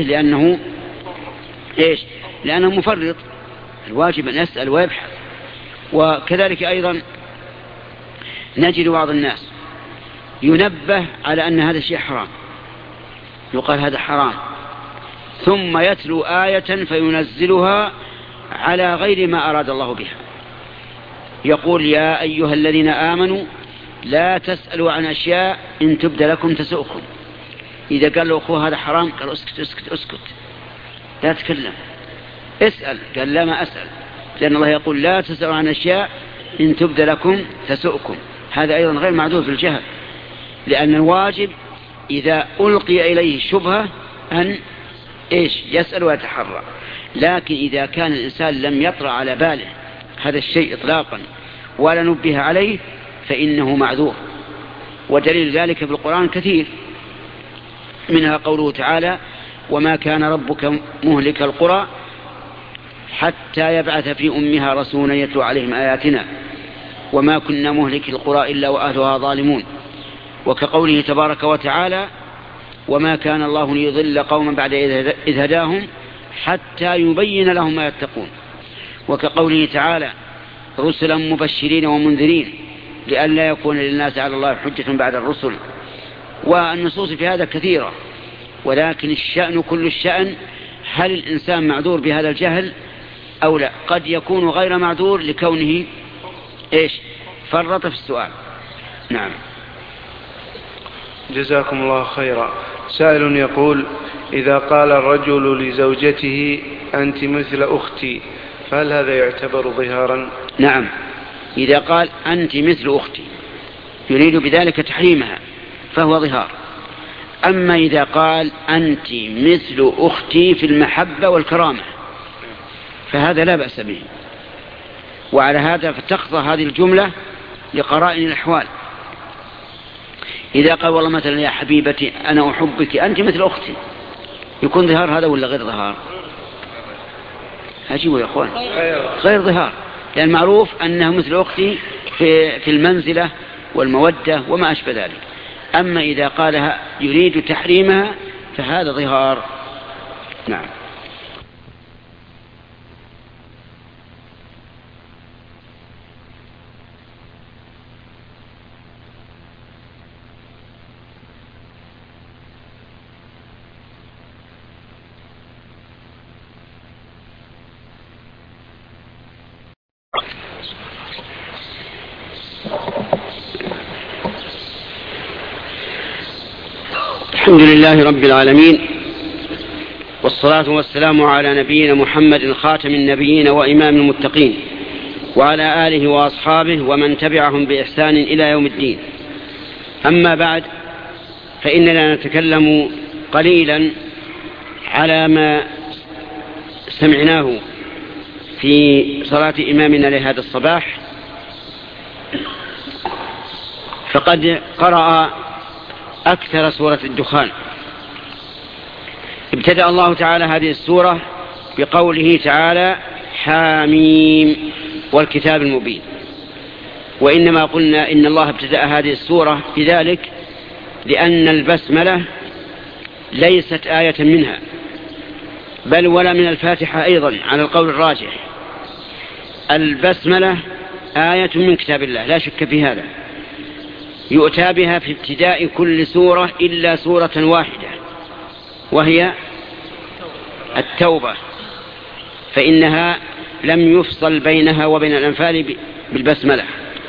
لأنه مفرط. الواجب أن يسأل ويبحث. وكذلك أيضا نجد بعض الناس ينبه على أن هذا الشيء حرام، يقال هذا حرام، ثم يتلو آية فينزلها على غير ما أراد الله بها. يقول: يا أيها الذين آمنوا لا تسألوا عن أشياء إن تبد لكم تسؤكم. إذا قال له أخوه هذا حرام، قال اسكت لا تتكلم، اسأل. قال لا، ما أسأل، لأن الله يقول: لا تسألوا عن أشياء إن تبد لكم تسؤكم. هذا أيضا غير معذور في الجهل، لأن الواجب إذا ألقي إليه شبهة أن يسأل ويتحرى. لكن إذا كان الإنسان لم يطرأ على باله هذا الشيء إطلاقا ولا نبه عليه فإنه معذور. ودليل ذلك في القرآن كثير، منها قوله تعالى: وما كان ربك مهلك القرى حتى يبعث في أمها رسولا يتلو عليهم آياتنا وما كنا مهلك القرى إلا وأهلها ظالمون. وكقوله تبارك وتعالى: وما كان الله ليضل قوما بعد إذ هداهم حتى يبين لهم ما يتقون. وكقوله تعالى: رسلا مبشرين ومنذرين لئلا يكون للناس على الله حجة بعد الرسل. والنصوص في هذا كثيرة، ولكن الشأن كل الشأن هل الإنسان معذور بهذا الجهل أو لا؟ قد يكون غير معذور لكونه فرط في السؤال. نعم. جزاكم الله خيرا. سائل يقول: إذا قال الرجل لزوجته أنت مثل أختي فهل هذا يعتبر ظهارا؟ نعم، إذا قال أنت مثل أختي يريد بذلك تحريمها فهو ظهار. أما إذا قال أنت مثل أختي في المحبة والكرامة فهذا لا بأس به. وعلى هذا فتخضى هذه الجملة لقرائن الأحوال. إذا قال والله مثلا يا حبيبتي أنا أحبك أنت مثل أختي، يكون ظهار هذا ولا غير ظهار؟ أجيبوا يا أخوان، غير ظهار، لأن معروف أنه مثل أختي في المنزلة والمودة وما أشبه ذلك. أما إذا قالها يريد تحريمها فهذا ظهار. نعم. الحمد لله رب العالمين، والصلاة والسلام على نبينا محمد خاتم النبيين وإمام المتقين، وعلى آله وأصحابه ومن تبعهم بإحسان إلى يوم الدين. أما بعد، فإننا نتكلم قليلا على ما سمعناه في صلاة إمامنا لهذا الصباح فقد قرأ أكثر سورة الدخان. ابتدأ الله تعالى هذه السورة بقوله تعالى حاميم والكتاب المبين، وإنما قلنا إن الله ابتدأ هذه السورة بذلك لأن البسملة ليست آية منها، بل ولا من الفاتحة أيضا على القول الراجح. البسملة آية من كتاب الله لا شك في هذا، يؤتى بها في ابتداء كل سورة إلا سورة واحدة وهي التوبة، فإنها لم يفصل بينها وبين الأنفال بالبسملة.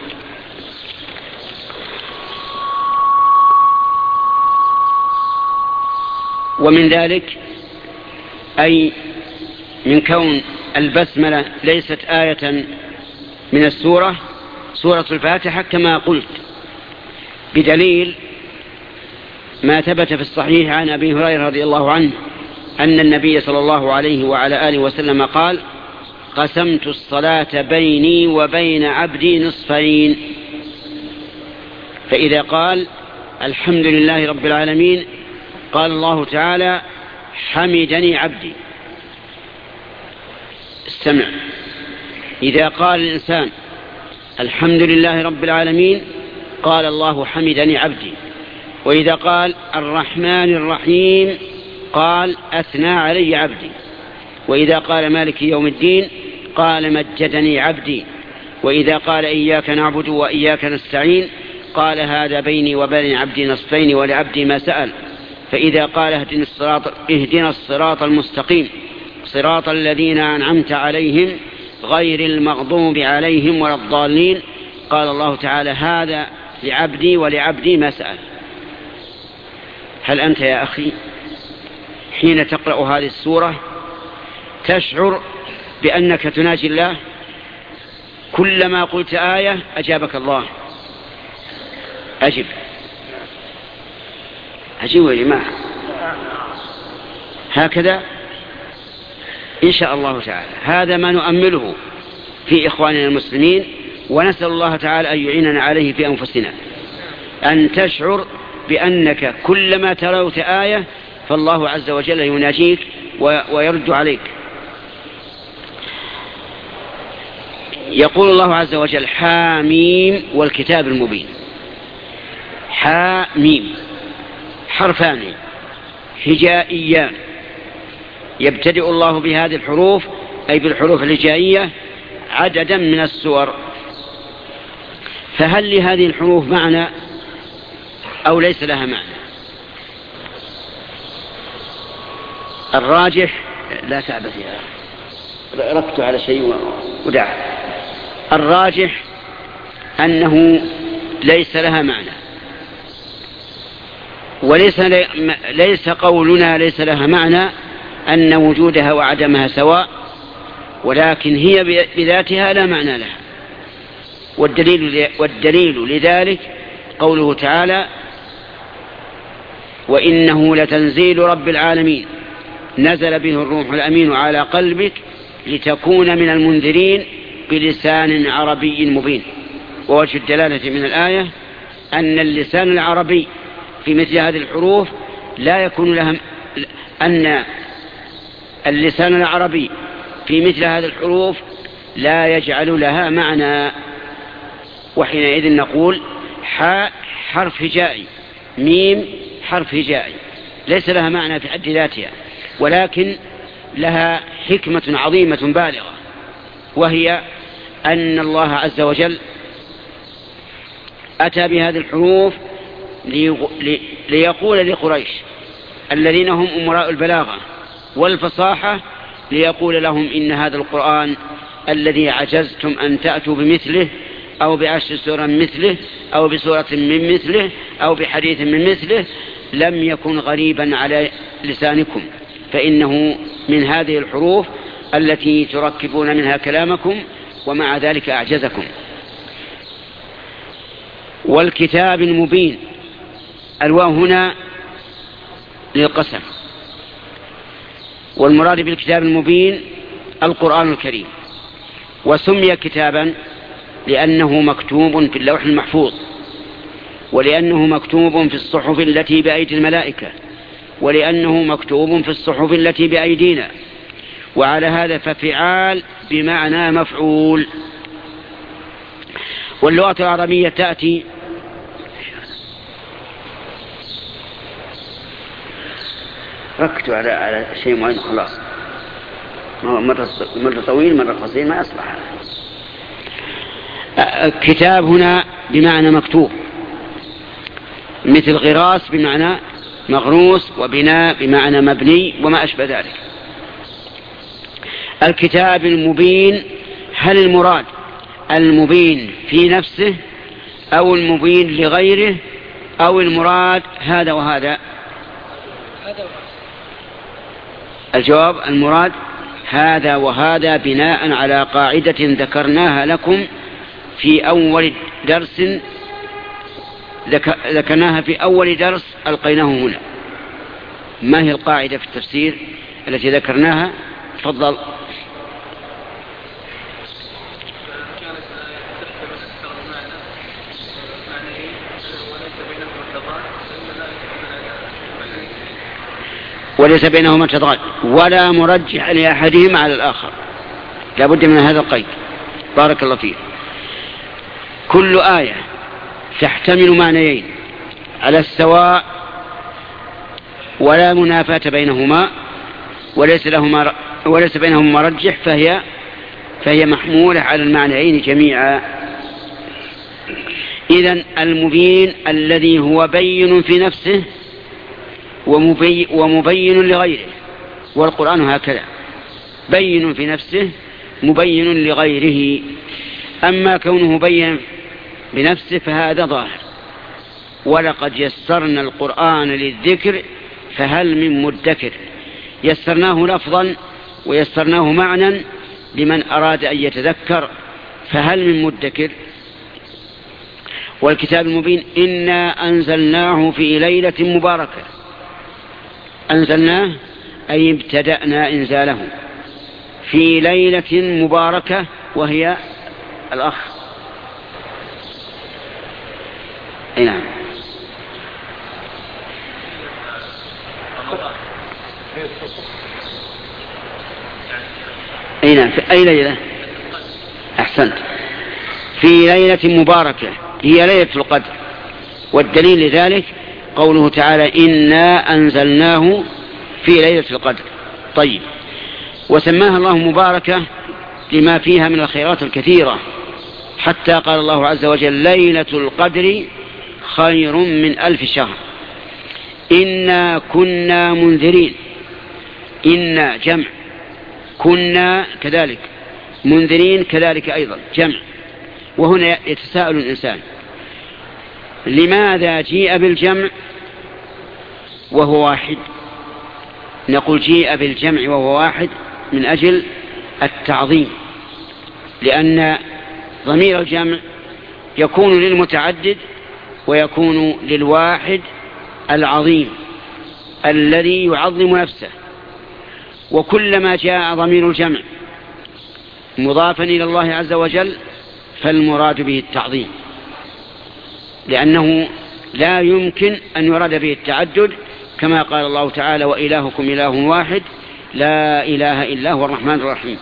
ومن ذلك أي من كون البسملة ليست آية من السورة سورة الفاتحة كما قلت، بدليل ما ثبت في الصحيح عن أبي هريرة رضي الله عنه أن النبي صلى الله عليه وعلى آله وسلم قال قسمت الصلاة بيني وبين عبدي نصفين، فإذا قال الحمد لله رب العالمين قال الله تعالى حمدني عبدي. استمع، إذا قال الإنسان الحمد لله رب العالمين قال الله حمدني عبدي، وإذا قال الرحمن الرحيم قال أثنى علي عبدي، وإذا قال مالك يوم الدين قال مجدني عبدي، وإذا قال إياك نعبد وإياك نستعين قال هذا بيني وبين عبدي نصفين ولعبدي ما سأل، فإذا قال اهدنا الصراط المستقيم صراط الذين أنعمت عليهم غير المغضوب عليهم ولا الضالين قال الله تعالى هذا لعبدي ولعبدي ما سأل. هل أنت يا أخي حين تقرأ هذه السورة تشعر بأنك تناجي الله؟ كلما قلت آية أجابك الله. أجب يا جماعة، هكذا إن شاء الله تعالى. هذا ما نؤمله في إخواننا المسلمين، ونسأل الله تعالى أن يعيننا عليه في أنفسنا، أن تشعر بأنك كلما تلوت آية فالله عز وجل يناجيك ويرد عليك. يقول الله عز وجل حاميم والكتاب المبين. حاميم حرفان هجائيان يبتدئ الله بهذه الحروف أي بالحروف الهجائية عددا من السور، فهل لهذه الحروف معنى أو ليس لها معنى؟ الراجح لا تعبث يا ركت على شيء ودع. الراجح أنه ليس لها معنى، وليس قولنا ليس لها معنى أن وجودها وعدمها سواء، ولكن هي بذاتها لا معنى لها. والدليل لذلك قوله تعالى وإنه لتنزيل رب العالمين نزل به الروح الأمين على قلبك لتكون من المنذرين بلسان عربي مبين. ووجه الدلالة من الآية أن اللسان العربي في مثل هذه الحروف لا يكون لها، أن اللسان العربي في مثل هذه الحروف لا يجعل لها معنى، وحينئذ نقول حاء حرف هجائي ميم حرف هجائي ليس لها معنى في حد ذاتها، ولكن لها حكمة عظيمة بالغة، وهي أن الله عز وجل أتى بهذه الحروف ليقول لقريش الذين هم أمراء البلاغة والفصاحة، ليقول لهم إن هذا القرآن الذي عجزتم أن تأتوا بمثله أو بعشر سور مثله أو بسورة من مثله أو بحديث من مثله لم يكن غريبا على لسانكم، فإنه من هذه الحروف التي تركبون منها كلامكم ومع ذلك أعجزكم. والكتاب المبين الواو هنا للقسم، والمراد بالكتاب المبين القرآن الكريم، وسمي كتابا لأنه مكتوب في اللوح المحفوظ، ولأنه مكتوب في الصحف التي بأيدي الملائكة، ولأنه مكتوب في الصحف التي بأيدينا. وعلى هذا ففعال بمعنى مفعول. واللغة العربية تأتي ركتوا على شيء معين خلاص، مرة طويل مرة قصير ما أصلح. كتاب هنا بمعنى مكتوب، مثل غراس بمعنى مغروس، وبناء بمعنى مبني، وما أشبه ذلك. الكتاب المبين، هل المراد المبين في نفسه أو المبين لغيره أو المراد هذا وهذا؟ الجواب المراد هذا وهذا، بناء على قاعدة ذكرناها لكم في أول درس، ذكرناها في أول درس ألقيناه هنا. ما هي القاعدة في التفسير التي ذكرناها؟ تفضل. وليس بينهما تضاد ولا مرجح لأحدهما على الآخر، لا بد من هذا القيد. بارك الله فيك. كل آية تحتمل معنيين على السواء ولا منافاة بينهما وليس بينهما مرجح، فهي محمولة على المعنيين جميعا. إذن المبين الذي هو بين في نفسه ومبين لغيره، والقرآن هكذا بين في نفسه مبين لغيره. أما كونه بين بنفسه فهذا ظاهر. ولقد يسرنا القرآن للذكر فهل من مدكر. يسرناه لفظا ويسرناه معنى لمن أراد أن يتذكر، فهل من مدكر. والكتاب المبين إنا أنزلناه في ليلة مباركة. أنزلناه أي ابتدأنا إنزاله في ليلة مباركة، وهي الأخ نعم نعم في أي ليلة؟ أحسنت، في ليلة مباركة هي ليلة القدر. والدليل لذلك قوله تعالى إنا أنزلناه في ليلة القدر. طيب، وسماها الله مباركة لما فيها من الخيرات الكثيرة، حتى قال الله عز وجل ليلة القدر خير من 1000 شهر. إنا كنا منذرين، إنا جمع، كنا كذلك، منذرين كذلك أيضا جمع. وهنا يتساءل الإنسان لماذا جيء بالجمع وهو واحد؟ نقول جيء بالجمع وهو واحد من أجل التعظيم، لأن ضمير الجمع يكون للمتعدد ويكون للواحد العظيم الذي يعظم نفسه. وكلما جاء ضمير الجمع مضافا إلى الله عز وجل فالمراد به التعظيم، لأنه لا يمكن أن يراد به التعدد، كما قال الله تعالى وإلهكم إله واحد لا إله إلا هو الرحمن الرحيم.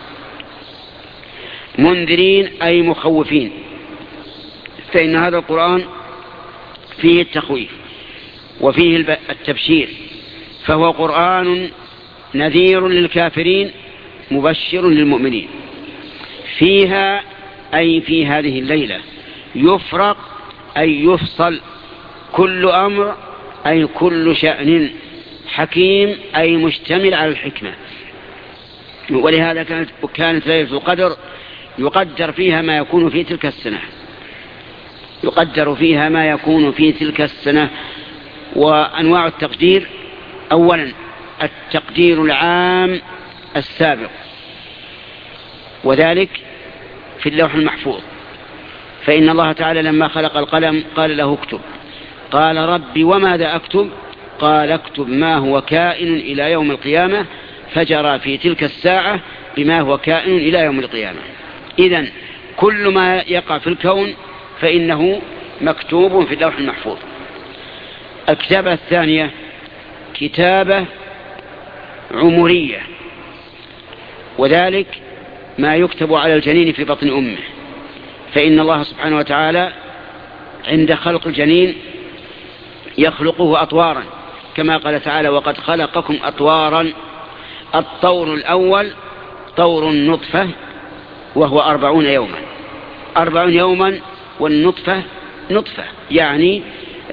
منذرين أي مخوفين، فإن هذا القرآن فيه التخويف وفيه التبشير، فهو قرآن نذير للكافرين مبشر للمؤمنين. فيها أي في هذه الليلة يفرق أي يفصل كل أمر أي كل شأن حكيم أي مشتمل على الحكمة. ولهذا كانت ليلة القدر يقدر فيها ما يكون في تلك السنة، يقدر فيها ما يكون في تلك السنة. وأنواع التقدير: أولا التقدير العام السابق، وذلك في اللوح المحفوظ، فإن الله تعالى لما خلق القلم قال له اكتب، قال ربي وماذا أكتب؟ قال اكتب ما هو كائن إلى يوم القيامة، فجرى في تلك الساعة بما هو كائن إلى يوم القيامة. إذن كل ما يقع في الكون فإنه مكتوب في اللوح المحفوظ. الكتابة الثانية كتابة عمرية، وذلك ما يكتب على الجنين في بطن أمه، فإن الله سبحانه وتعالى عند خلق الجنين يخلقه أطوارا، كما قال تعالى وقد خلقكم أطوارا. الطور الأول طور النطفة وهو 40 يوما، 40 يوما، والنطفة نطفة يعني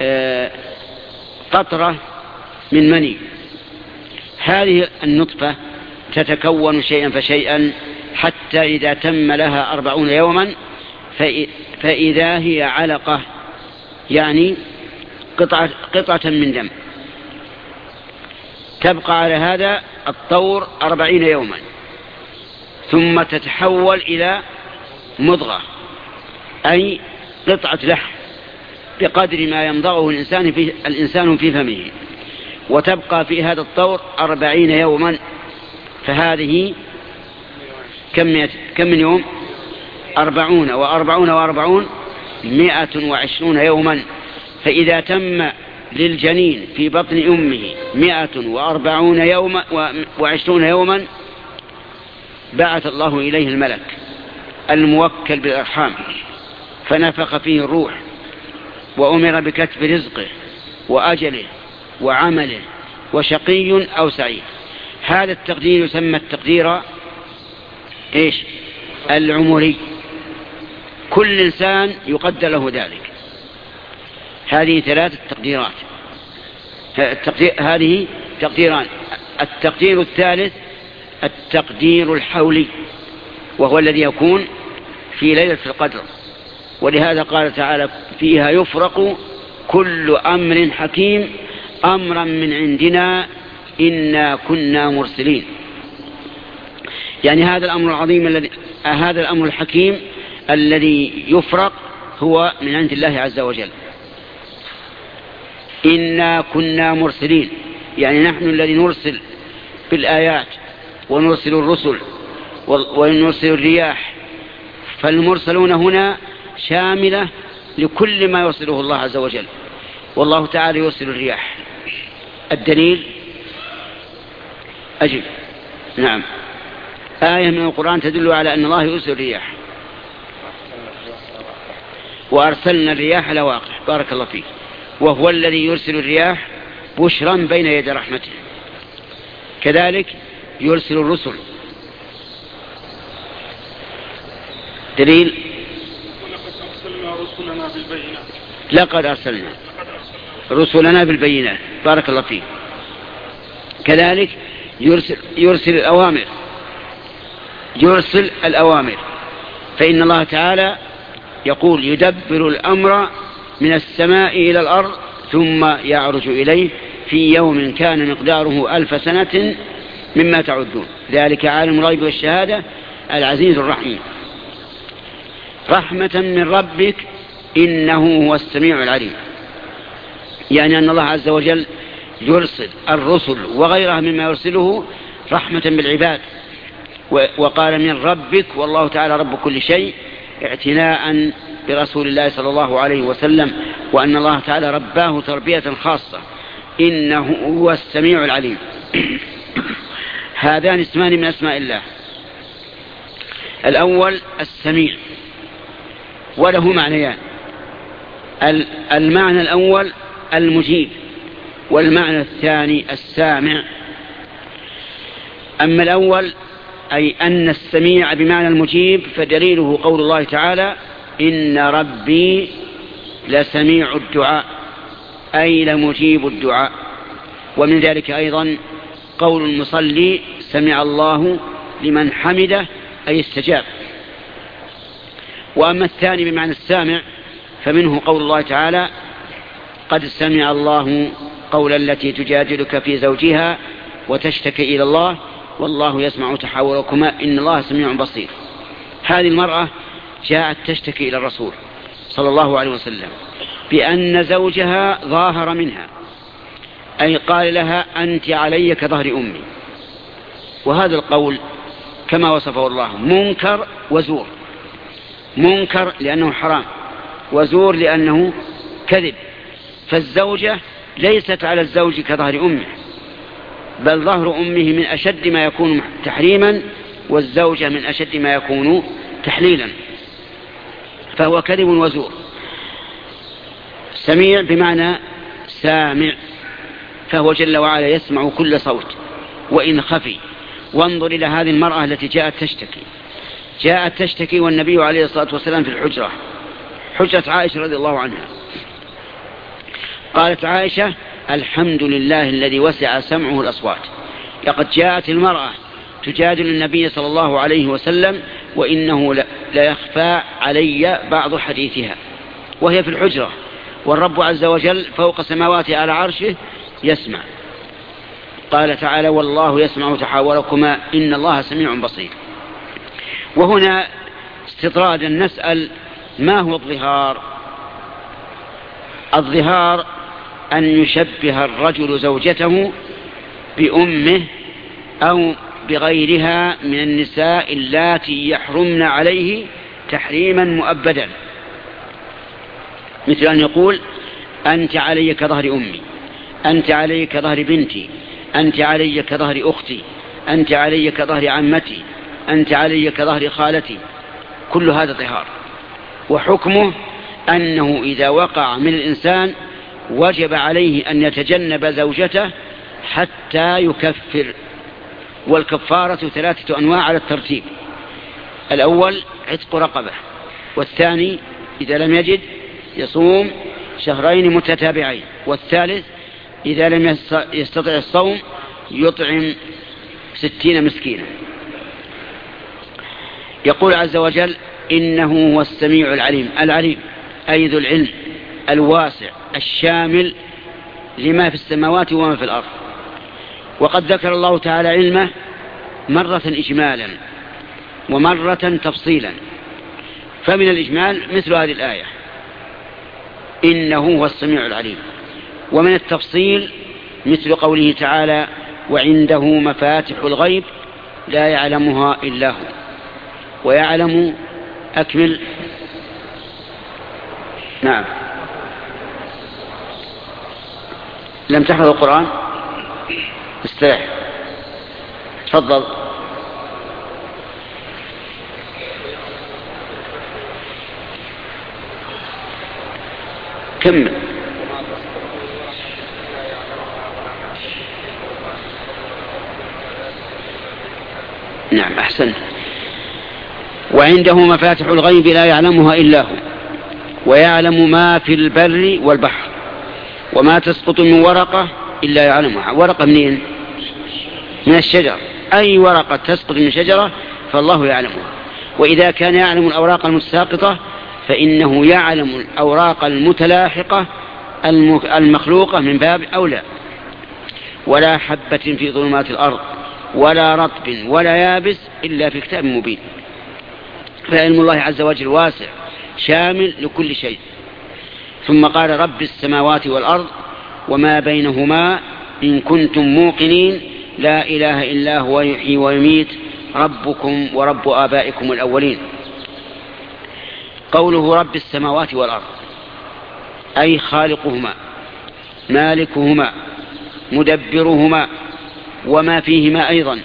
قطرة من مني. هذه النطفة تتكون شيئا فشيئا حتى إذا تم لها 40 يوما فإذا هي علقة، يعني قطعة من دم. تبقى على هذا الطور 40 يوما، ثم تتحول إلى مضغة، أي قطعة لحم بقدر ما يمضغه الإنسان في فمه، وتبقى في هذا الطور 40 يوما. فهذه كم من يوم؟ 40 و40 120 يوما. فإذا تم للجنين في بطن أمه 140 يوما و20 يوما بعث الله إليه الملك الموكل بالأرحام فنفخ فيه الروح، وأمر بكتب رزقه وأجله وعمله وشقي أو سعيد. هذا التقدير يسمى التقدير العمري. كل إنسان يقدر له ذلك. هذه 3 تقديرات. هذه تقديران. التقدير الثالث التقدير الحولي، وهو الذي يكون في ليلة القدر، ولهذا قال تعالى فيها يفرق كل أمر حكيم أمرا من عندنا إنا كنا مرسلين. يعني هذا الأمر العظيم هذا الأمر الحكيم الذي يفرق هو من عند الله عز وجل. إنا كنا مرسلين، يعني نحن الذي نرسل بالآيات ونرسل الرسل ونرسل الرياح. فالمرسلون هنا شاملة لكل ما يرسله الله عز وجل، والله تعالى يرسل الرياح. الدليل أجل نعم آية من القرآن تدل على أن الله يرسل الرياح. وأرسلنا الرياح لواقح، بارك الله فيك. وهو الذي يرسل الرياح بشرا بين يدي رحمته. كذلك يرسل الرسل. دليل لقد أرسلنا رسلنا بالبينات، بارك الله فيك. كذلك يرسل الأوامر، فإن الله تعالى يقول يدبر الأمر من السماء إلى الأرض ثم يعرج إليه في يوم كان مقداره 1000 سنة مما تعدون، ذلك عالم الغيب والشهادة العزيز الرحيم. رحمة من ربك إنه هو السميع العليم، يعني أن الله عز وجل يرسل الرسل وغيرها مما يرسله رحمة بالعباد. وقال من ربك، والله تعالى رب كل شيء، اعتناء برسول الله صلى الله عليه وسلم، وأن الله تعالى رباه تربية خاصة. إنه هو السميع العليم. هذان اسمان من أسماء الله. الأول السميع، وله معنيان. المعنى الأول المجيب، والمعنى الثاني السامع. أما الأول أي أن السميع بمعنى المجيب فدليله قول الله تعالى إن ربي لسميع الدعاء، أي لمجيب الدعاء. ومن ذلك أيضا قول المصلي سمع الله لمن حمده، أي استجاب. وأما الثاني بمعنى السامع فمنه قول الله تعالى قد سمع الله قول التي تجادلك في زوجها وتشتكي إلى الله والله يسمع تحاوركما إن الله سميع بصير. هذه المرأة جاءت تشتكي إلى الرسول صلى الله عليه وسلم بأن زوجها ظاهر منها، أي قال لها أنت علي كظهر أمي. وهذا القول كما وصفه الله منكر وزور، منكر لأنه حرام، وزور لأنه كذب. فالزوجة ليست على الزوج كظهر أمه، بل ظهر أمه من أشد ما يكون تحريما، والزوجة من أشد ما يكون تحليلا، فهو كذب وزور. سميع بمعنى سامع، فهو جل وعلا يسمع كل صوت وإن خفي. وانظر إلى هذه المرأة التي جاءت تشتكي والنبي عليه الصلاة والسلام في الحجرة، حجرة عائشة رضي الله عنها. قالت عائشة: الحمد لله الذي وسع سمعه الأصوات. لقد جاءت المرأة تجادل النبي صلى الله عليه وسلم وإنه لا يخفى علي بعض حديثها، وهي في الحجرة، والرب عز وجل فوق سماواته على عرشه يسمع. قال تعالى: والله يسمع تحاوركما إن الله سميع بصير. وهنا استطرادا نسأل: ما هو الظهار؟ الظهار أن يشبه الرجل زوجته بأمه أو بغيرها من النساء اللاتي يحرمن عليه تحريما مؤبدا، مثل أن يقول: أنت علي كظهر أمي، أنت علي كظهر بنتي، أنت علي كظهر أختي، أنت علي كظهر عمتي، أنت علي كظهر خالتي. كل هذا ظهار، وحكمه أنه إذا وقع من الإنسان وجب عليه أن يتجنب زوجته حتى يكفر. والكفارة 3 أنواع على الترتيب: الأول عتق رقبة، والثاني إذا لم يجد يصوم 2 متتابعين، والثالث إذا لم يستطع الصوم يطعم 60 مسكينا. يقول عز وجل: إنه هو السميع العليم. العليم أي ذو العلم الواسع الشامل لما في السماوات وما في الأرض. وقد ذكر الله تعالى علمه مرة إجمالا ومرة تفصيلا. فمن الإجمال مثل هذه الآية: إنه هو السميع العليم. ومن التفصيل مثل قوله تعالى: وعنده مفاتح الغيب لا يعلمها إلا هو. ويعلم أكمل. نعم. لم تحفظ القرآن؟ استريح، تفضل. كمل. نعم أحسن. وعنده مفاتح الغيب لا يعلمها إلا هو، ويعلم ما في البر والبحر، وما تسقط من ورقة إلا يعلمها. ورقة منين؟ من الشجر. أي ورقة تسقط من شجرة فالله يعلمها. وإذا كان يعلم الأوراق المتساقطة فإنه يعلم الأوراق المتلاحقة المخلوقة من باب أولى. ولا حبة في ظلمات الأرض ولا رطب ولا يابس إلا في كتاب مبين. فعلم الله عز وجل واسع شامل لكل شيء. ثم قال: رب السماوات والأرض وما بينهما إن كنتم موقنين لا إله إلا هو يحيي ويميت ربكم ورب آبائكم الأولين. قوله رب السماوات والأرض أي خالقهما مالكهما مدبرهما وما فيهما أيضا.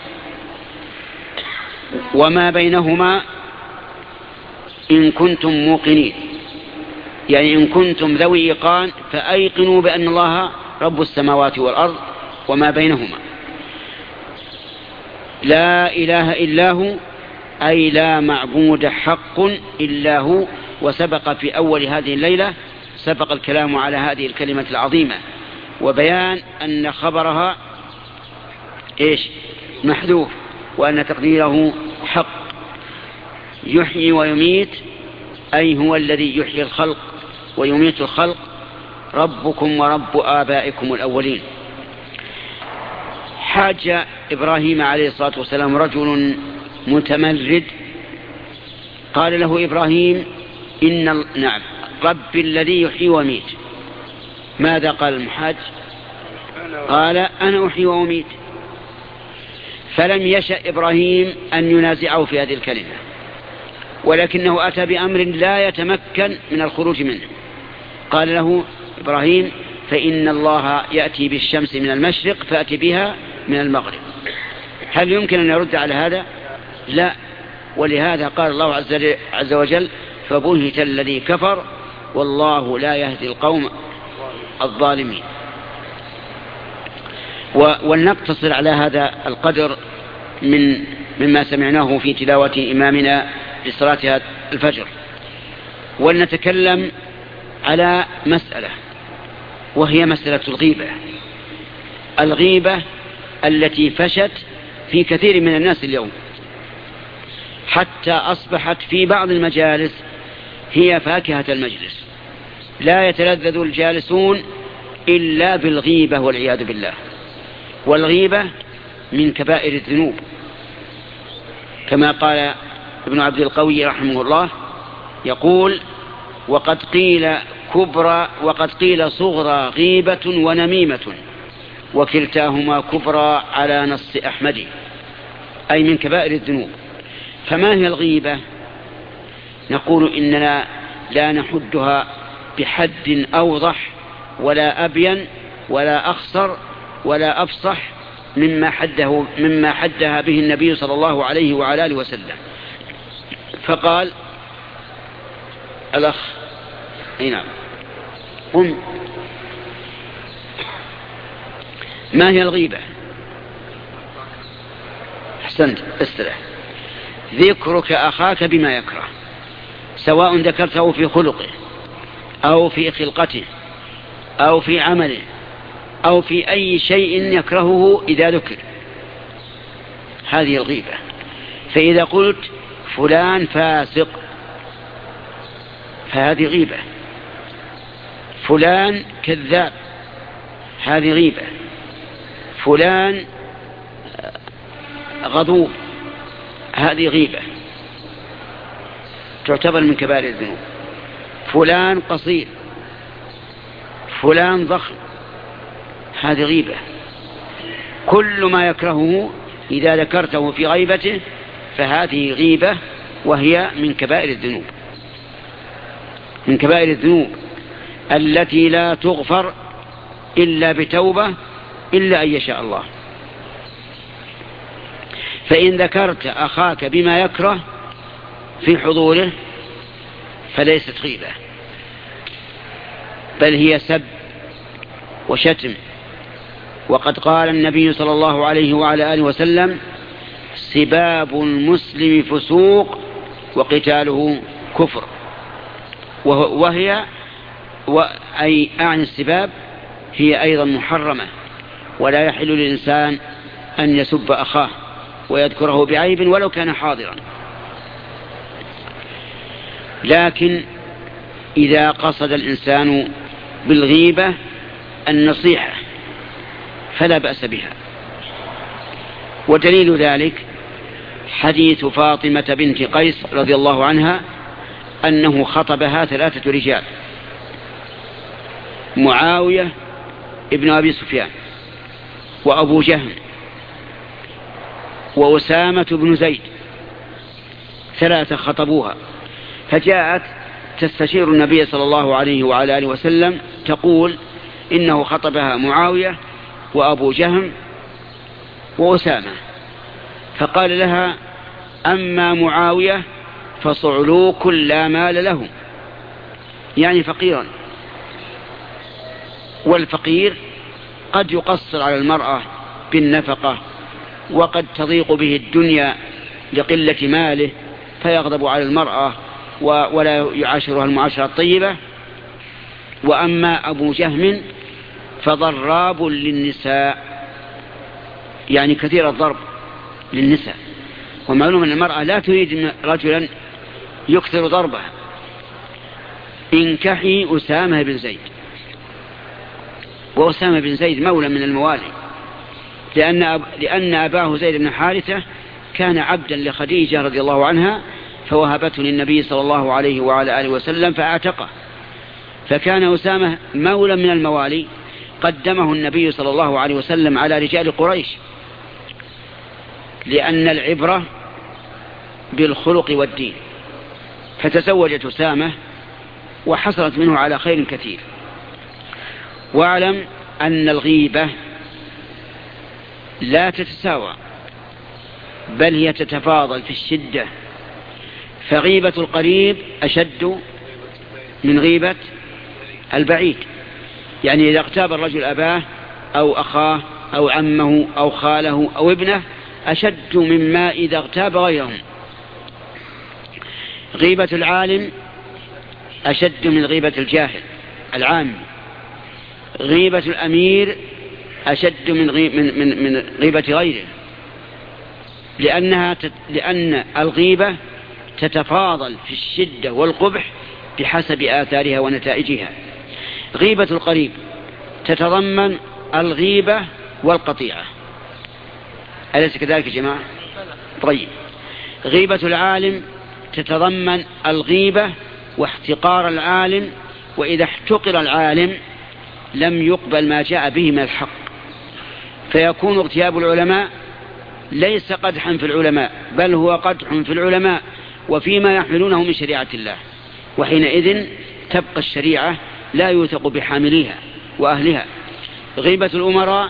وما بينهما إن كنتم موقنين، يعني إن كنتم ذوي إيقان فأيقنوا بأن الله رب السماوات والأرض وما بينهما. لا إله إلا هو أي لا معبود حق إلا هو. وسبق في أول هذه الليلة سبق الكلام على هذه الكلمة العظيمة وبيان أن خبرها محذوف، وأن تقديره حق. يحيي ويميت أي هو الذي يحيي الخلق ويميت الخلق. ربكم ورب آبائكم الأولين. حاج إبراهيم عليه الصلاة والسلام رجل متمرد، قال له إبراهيم: نعم رب الذي يحيي ويميت. ماذا قال المحاج؟ قال: أنا أحيي وأميت. فلم يشأ إبراهيم أن ينازعه في هذه الكلمة، ولكنه أتى بأمر لا يتمكن من الخروج منه. قال له إبراهيم: فإن الله يأتي بالشمس من المشرق فأتي بها من المغرب. هل يمكن أن يرد على هذا؟ لا. ولهذا قال الله عز وجل: فبهت الذي كفر والله لا يهدي القوم الظالمين. ولنقتصر على هذا القدر مما سمعناه في تلاوة إمامنا لصلاة الفجر، ولنتكلم على مسألة، وهي مسألة الغيبة التي فشت في كثير من الناس اليوم، حتى أصبحت في بعض المجالس هي فاكهة المجلس، لا يتلذذ الجالسون إلا بالغيبة والعياذ بالله. والغيبة من كبائر الذنوب، كما قال ابن عبد القوي رحمه الله، يقول: وقد قيل كبرى وقد قيل صغرى غيبة ونميمة وكلتاهما كبرى على نص أحمد، أي من كبائر الذنوب. فما هي الغيبة؟ نقول إننا لا نحدها بحد أوضح ولا أبين ولا أخصر ولا أفصح مما حدها به النبي صلى الله عليه وعلى آله وسلم. فقال الأخ: أي نعم، قم. ما هي الغيبة؟ أحسنت، استرح. ذكرك أخاك بما يكره، سواء ذكرته في خلقه أو في خلقته أو في عمله أو في أي شيء يكرهه إذا ذكر، هذه الغيبة. فإذا قلت فلان فاسق فهذه غيبة، فلان كذاب هذه غيبة، فلان غضوب هذه غيبة، تعتبر من كبائر الذنوب. فلان قصير، فلان ضخم، هذه غيبة. كل ما يكرهه إذا ذكرته في غيبته فهذه غيبة، وهي من كبائر الذنوب، من كبائر الذنوب التي لا تغفر إلا بتوبة، إلا أن يشاء الله. فإن ذكرت أخاك بما يكره في حضوره فليست غيبة، بل هي سب وشتم. وقد قال النبي صلى الله عليه وعلى آله وسلم: سباب المسلم فسوق وقتاله كفر. وهي أي أعني السباب هي أيضا محرمة، ولا يحل للإنسان أن يسب أخاه ويذكره بعيب ولو كان حاضرا. لكن إذا قصد الإنسان بالغيبة النصيحة فلا بأس بها. ودليل ذلك حديث فاطمة بنت قيس رضي الله عنها أنه خطبها 3 رجال: معاوية ابن أبي سفيان، وأبو جهم، وأسامة بن زيد، 3 خطبوها. فجاءت تستشير النبي صلى الله عليه وعلى آله وسلم تقول إنه خطبها معاوية وأبو جهم وأسامة. فقال لها: أما معاوية فصعلوك لا مال له، يعني فقيرا، والفقير قد يقصر على المرأة بالنفقة، وقد تضيق به الدنيا لقلة ماله فيغضب على المرأة ولا يعاشرها المعاشرة الطيبة. وأما أبو جهم فضراب للنساء، يعني كثير الضرب للنساء. ومعلوم أن المرأة لا تريد رجلا يكثر ضربها. انكحي أسامة بن زيد. وأسامة بن زيد مولى من الموالي، لأن أباه زيد بن حارثة كان عبدا لخديجة رضي الله عنها، فوهبته للنبي صلى الله عليه وعلى آله وسلم فأعتقه. فكان أسامة مولى من الموالي قدمه النبي صلى الله عليه وسلم على رجال قريش، لأن العبرة بالخلق والدين. فتزوجت أسامة وحصلت منه على خير كثير. واعلم أن الغيبة لا تتساوى، بل هي تتفاضل في الشدة، فغيبة القريب أشد من غيبة البعيد. يعني إذا اغتاب الرجل أباه أو أخاه أو عمه أو خاله أو ابنه أشد مما إذا اغتاب غيرهم. غيبة العالم أشد من غيبة الجاهل العام. غيبة الأمير أشد من غيبة غيره، لأن الغيبة تتفاضل في الشدة والقبح بحسب آثارها ونتائجها. غيبة القريب تتضمن الغيبة والقطيعة، أليس كذلك يا جماعة؟ طيب، غيبة العالم تتضمن الغيبة واحتقار العالم، وإذا احتقر العالم لم يقبل ما جاء به من الحق، فيكون اغتياب العلماء ليس قدحا في العلماء، بل هو قدح في العلماء وفيما يحملونه من شريعة الله، وحينئذ تبقى الشريعة لا يوثق بحامليها وأهلها. غيبة الأمراء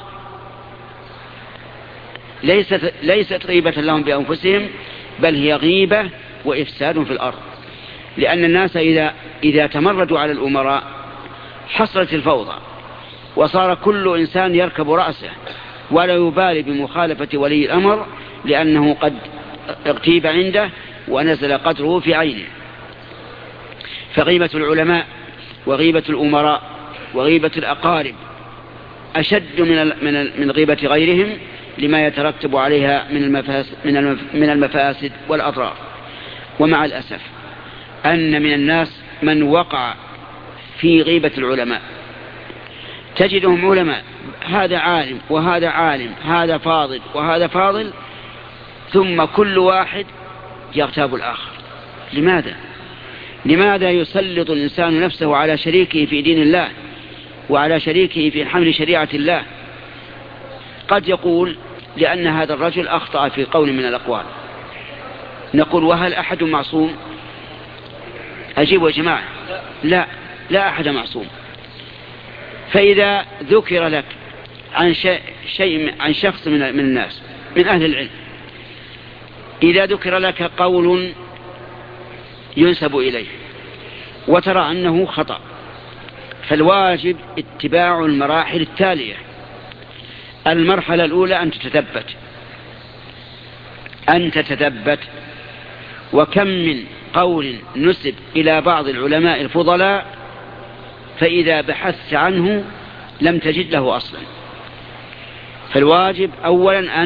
ليست غيبة لهم بأنفسهم، بل هي غيبة وإفساد في الأرض، لأن الناس إذا تمردوا على الأمراء حصلت الفوضى، وصار كل إنسان يركب رأسه ولا يبالي بمخالفة ولي الأمر، لأنه قد اغتيب عنده ونزل قدره في عينه. فغيبة العلماء وغيبة الأمراء وغيبة الأقارب أشد من غيبة غيرهم، لما يترتب عليها من المفاسد والأضرار. ومع الأسف أن من الناس من وقع في غيبة العلماء، تجدهم علماء، هذا عالم وهذا عالم، هذا فاضل وهذا فاضل، ثم كل واحد يغتاب الآخر. لماذا يسلط الإنسان نفسه على شريكه في دين الله وعلى شريكه في حمل شريعة الله؟ قد يقول لأن هذا الرجل أخطأ في قول من الأقوال. نقول وهل أحد معصوم؟ أجيبوا يا جماعة، لا أحد معصوم. فإذا ذكر لك عن شخص من الناس من أهل العلم، إذا ذكر لك قول ينسب إليه وترى أنه خطأ، فالواجب اتباع المراحل التالية. المرحلة الأولى أن تتثبت، وكم من قول نسب إلى بعض العلماء الفضلاء فإذا بحثت عنه لم تجد له أصلا. فالواجب أولا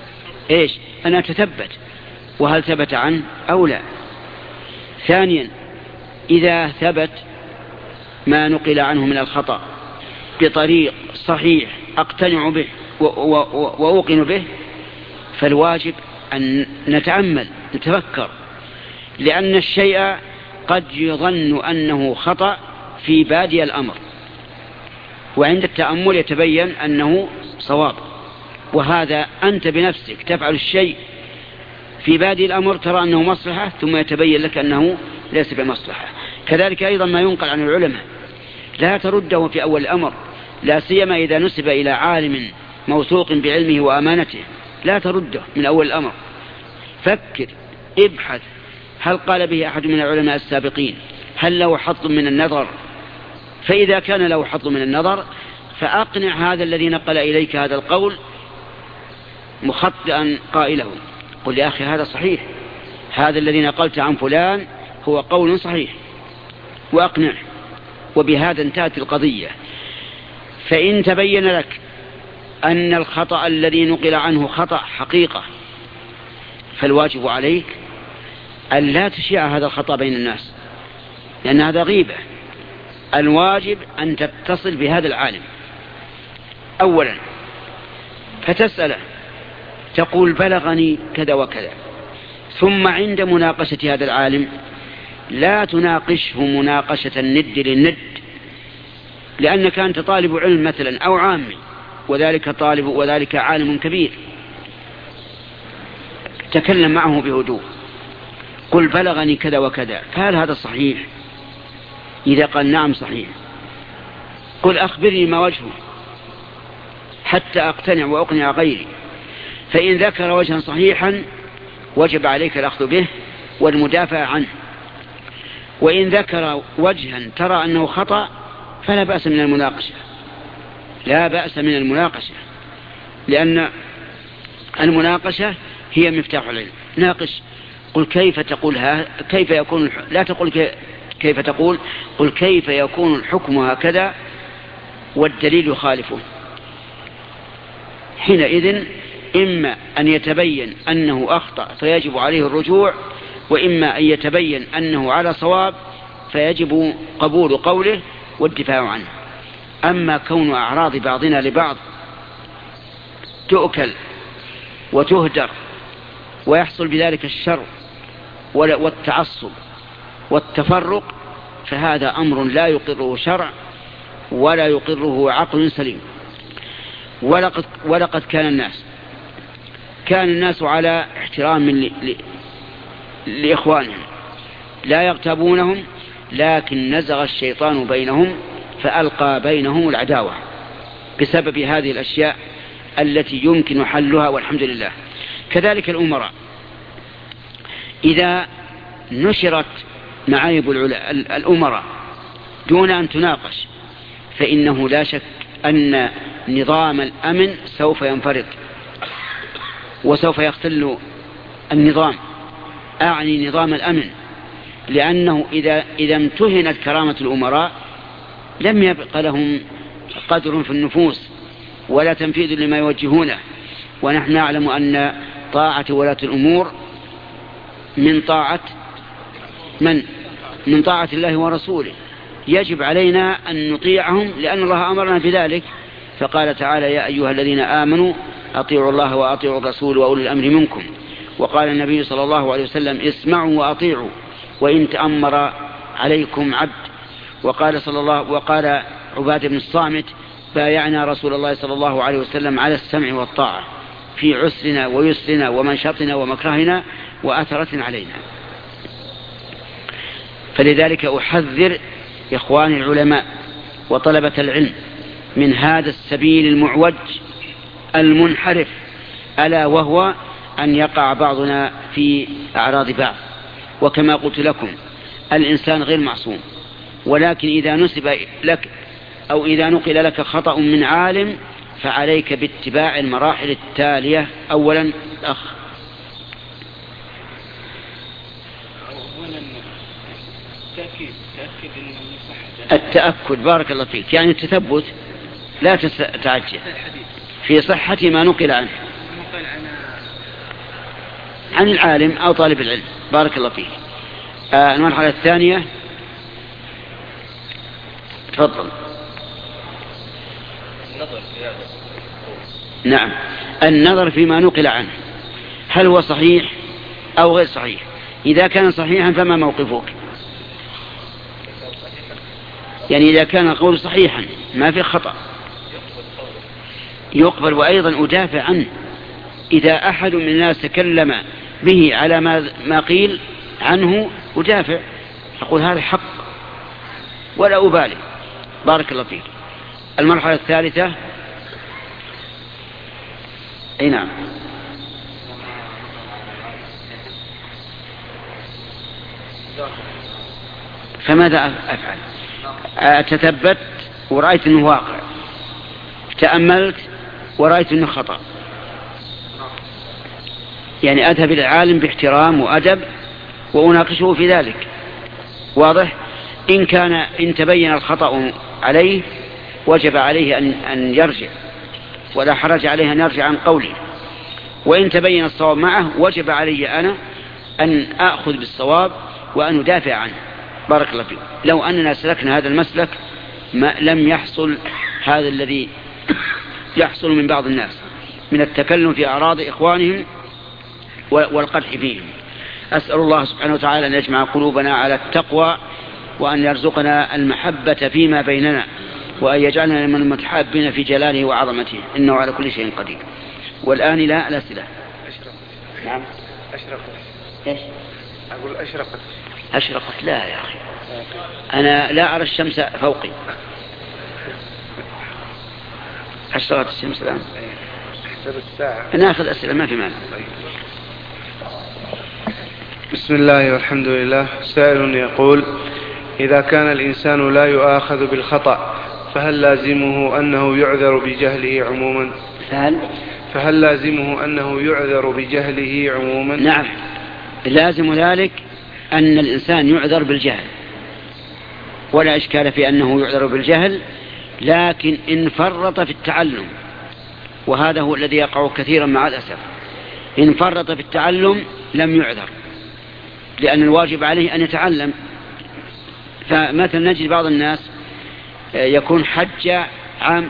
أن أتثبت وهل ثبت عنه أو لا. ثانيا، إذا ثبت ما نقل عنه من الخطأ بطريق صحيح أقتنع به وأوقن به، فالواجب أن نتأمل نتفكر، لأن الشيء قد يظن أنه خطأ في بادئ الأمر، وعند التأمل يتبين أنه صواب. وهذا أنت بنفسك تفعل الشيء في بادئ الأمر ترى أنه مصلحة، ثم يتبين لك أنه ليس بمصلحة. كذلك أيضا ما ينقل عن العلماء لا ترده في أول الأمر، لا سيما إذا نسب إلى عالم موثوق بعلمه وأمانته، لا ترده من أول الأمر. فكر، ابحث، هل قال به أحد من العلماء السابقين؟ هل له حظ من النظر؟ فإذا كان له حظ من النظر فأقنع هذا الذي نقل إليك هذا القول مخطئا قائله، قل يا أخي هذا صحيح، هذا الذي نقلت عن فلان هو قول صحيح، وأقنع. وبهذا انتهت القضية. فإن تبين لك أن الخطأ الذي نقل عنه خطأ حقيقة، فالواجب عليك أن لا تشيع هذا الخطأ بين الناس، لأن هذا غيبة. الواجب أن تتصل بهذا العالم أولا فتسأله، تقول بلغني كذا وكذا، ثم عند مناقشة هذا العالم لا تناقشه مناقشة الند للند، لأنك أنت طالب علم مثلا أو عامي، وذلك عالم كبير. تكلم معه بهدوء قل بلغني كذا وكذا، فهل هذا صحيح؟ إذا قال نعم صحيح، قل أخبرني ما وجهه حتى أقتنع وأقنع غيري. فإن ذكر وجها صحيحا وجب عليك الأخذ به والمدافع عنه، وإن ذكر وجها ترى أنه خطأ فلا بأس من المناقشة، لا بأس من المناقشة، لأن المناقشة هي مفتاح العلم. ناقش، قل كيف تقول كيف يكون لا تقول كيف تقول، قل كيف يكون الحكم هكذا والدليل يخالفه. حينئذ إما أن يتبين أنه أخطأ فيجب عليه الرجوع، وإما أن يتبين أنه على صواب فيجب قبول قوله والدفاع عنه. أما كون أعراض بعضنا لبعض تؤكل وتهدر ويحصل بذلك الشر والتعصب والتفرق، فهذا أمر لا يقره شرع ولا يقره عقل سليم. ولقد كان الناس على احترام لإخوانهم لا يغتابونهم، لكن نزغ الشيطان بينهم فألقى بينهم العداوة بسبب هذه الأشياء التي يمكن حلها، والحمد لله. كذلك الأمراء، إذا نشرت معايب الأمراء دون أن تناقش فإنه لا شك أن نظام الأمن سوف ينفرط وسوف يختل النظام، أعني نظام الأمن، لأنه إذا امتهنت كرامة الأمراء لم يبق لهم قدر في النفوس ولا تنفيذ لما يوجهونه. ونحن نعلم أن طاعة ولاة الأمور من طاعة الله ورسوله، يجب علينا أن نطيعهم لأن الله أمرنا بذلك. فقال تعالى: يا أيها الذين آمنوا أطيعوا الله وأطيعوا الرسول وأولي الأمر منكم. وقال النبي صلى الله عليه وسلم: اسمعوا وأطيعوا وإن تأمر عليكم عبد. وقال عبادة بن الصامت: بايعنا رسول الله صلى الله عليه وسلم على السمع والطاعة في عسرنا ويسرنا ومنشطنا ومكرهنا وأثرة علينا. فلذلك أحذر إخواني العلماء وطلبة العلم من هذا السبيل المعوج المنحرف، ألا وهو أن يقع بعضنا في أعراض بعض. وكما قلت لكم الإنسان غير معصوم، ولكن إذا نسب لك أو إذا نقل لك خطأ من عالم فعليك باتباع المراحل التالية. أولا التأكد، بارك الله فيك، يعني التثبت، لا تتعجل في صحة ما نقل عنه عن العالم أو طالب العلم. بارك الله فيك. المرحلة الثانية، تفضل. نعم، النظر فيما نقل عنه هل هو صحيح أو غير صحيح. إذا كان صحيحا فما موقفك؟ يعني إذا كان القول صحيحا ما في خطأ يقبل، وأيضا أدافع عنه. إذا أحد من الناس تكلم به على ما قيل عنه أدافع، أقول هذا حق ولا أبالي. بارك الله فيك. المرحلة الثالثة، أي نعم، فماذا أفعل؟ تثبت ورأيت أنه واقع، تأملت ورأيت أنه خطأ، يعني أذهب إلى العالم باحترام وأدب وأناقشه في ذلك. واضح؟ إن تبين الخطأ عليه وجب عليه أن يرجع، ولا حرج عليه أن يرجع عن قوله. وإن تبين الصواب معه وجب علي أنا أن أخذ بالصواب وأن أدافع عنه. بارك الله فيك. لو أننا سلكنا هذا المسلك لم يحصل هذا الذي يحصل من بعض الناس من التكلم في أعراض إخوانهم والقدح فيهم. أسأل الله سبحانه وتعالى أن يجمع قلوبنا على التقوى، وأن يرزقنا المحبة فيما بيننا، وأن يجعلنا من المتحابين في جلاله وعظمته، إنه على كل شيء قدير. والآن لا الأسئلة. نعم. أشرف. إيش؟ أقول أشرقت. أشرقت لا يا أخي، أنا لا أرى الشمس فوقي. أشرقت الشمس الآن. حسب الساعة. نأخذ أسئلة ما في مانع. بسم الله والحمد لله. سائل يقول: إذا كان الإنسان لا يؤاخذ بالخطأ فهل لازمه أنه يعذر بجهله عموما؟ فهل لازمه أنه يعذر بجهله عموما؟ نعم، لازم ذلك أن الإنسان يعذر بالجهل، ولا إشكال في أنه يعذر بالجهل، لكن إن فرط في التعلم، وهذا هو الذي يقع كثيرا مع الأسف، إن فرط في التعلم لم يعذر، لأن الواجب عليه أن يتعلم. فمثلا نجد بعض الناس يكون حج عام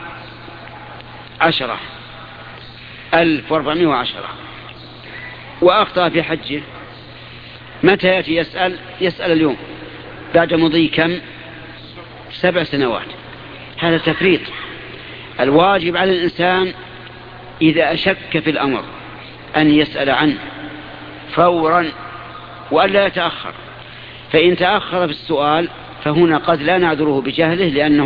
1410 وأخطأ في حجه، متى يأتي يسأل اليوم بعد مضي كم 7 سنوات. هذا تفريط. الواجب على الإنسان إذا أشك في الأمر أن يسأل عنه فورا وألا يتأخر، فإن تأخر في السؤال فهنا قد لا نعذره بجهله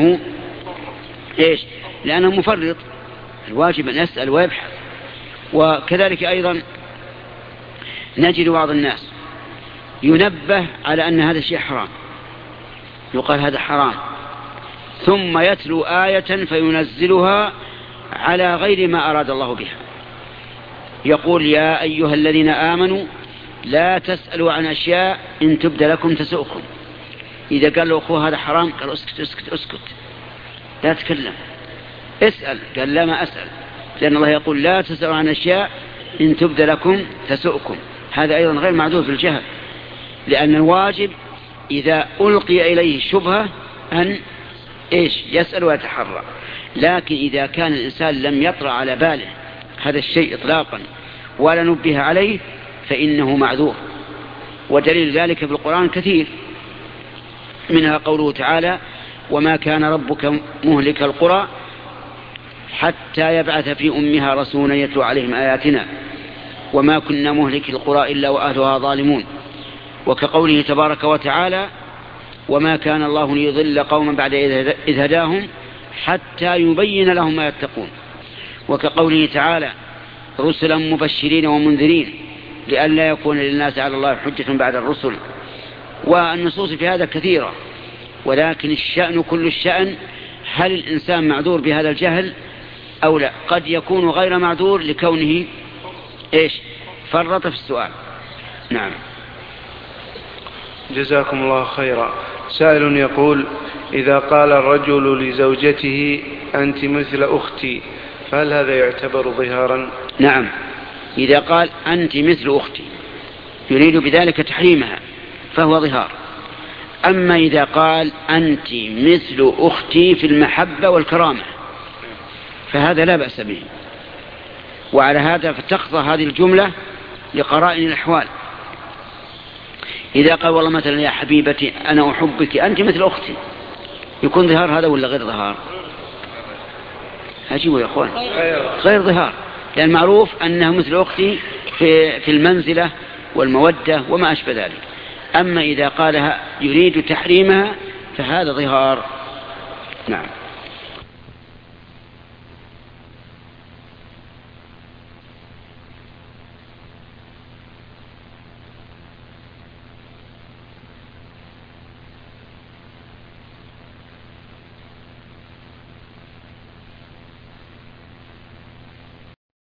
لأنه مفرط. الواجب أن يسأل ويبحث. وكذلك أيضا نجد بعض الناس ينبه على أن هذا الشيء حرام، يقال هذا حرام، ثم يتلو آية فينزلها على غير ما أراد الله بها. يقول: يا أيها الذين آمنوا لا تسألوا عن أشياء إن تبد لكم تسؤكم. إذا قال له أخوه هذا حرام، قال اسكت لا تتكلم، اسأل. قال لا، ما أسأل، لأن الله يقول: لا تسألوا عن أشياء إن تبد لكم تسؤكم. هذا أيضا غير معذور بالجهل، لأن الواجب إذا ألقي إليه الشبهة أن يسأل ويتحرى. لكن إذا كان الإنسان لم يطرأ على باله هذا الشيء إطلاقا ولا نبه عليه فإنه معذور. ودليل ذلك في القرآن كثير، منها قوله تعالى: وما كان ربك مهلك القرى حتى يبعث في أمها رسولا يتلو عليهم آياتنا وما كنا مهلك القرى إلا وأهلها ظالمون. وكقوله تبارك وتعالى: وما كان الله ليضل قوما بعد إذ هداهم حتى يبين لهم ما يتقون. وكقوله تعالى: رسلا مبشرين ومنذرين لئلا يكون للناس على الله حجة بعد الرسل. والنصوص في هذا كثيرة، ولكن الشأن كل الشأن هل الإنسان معذور بهذا الجهل أو لا؟ قد يكون غير معذور لكونه فرط في السؤال. نعم. جزاكم الله خيرا. سائل يقول: إذا قال الرجل لزوجته أنت مثل أختي فهل هذا يعتبر ظهارا؟ نعم، إذا قال أنت مثل أختي يريد بذلك تحريمها فهو ظهار. أما إذا قال أنت مثل أختي في المحبة والكرامة فهذا لا بأس به. وعلى هذا فتقضى هذه الجملة لقرائن الأحوال. إذا قال والله مثلا يا حبيبتي أنا أحبك أنت مثل أختي، يكون ظهار هذا ولا غير ظهار؟ أجيبوا يا أخوان، غير ظهار، لأن معروف أنها مثل أختي في المنزلة والمودة وما أشبه ذلك. أما إذا قالها يريد تحريمها فهذا ظهار. نعم.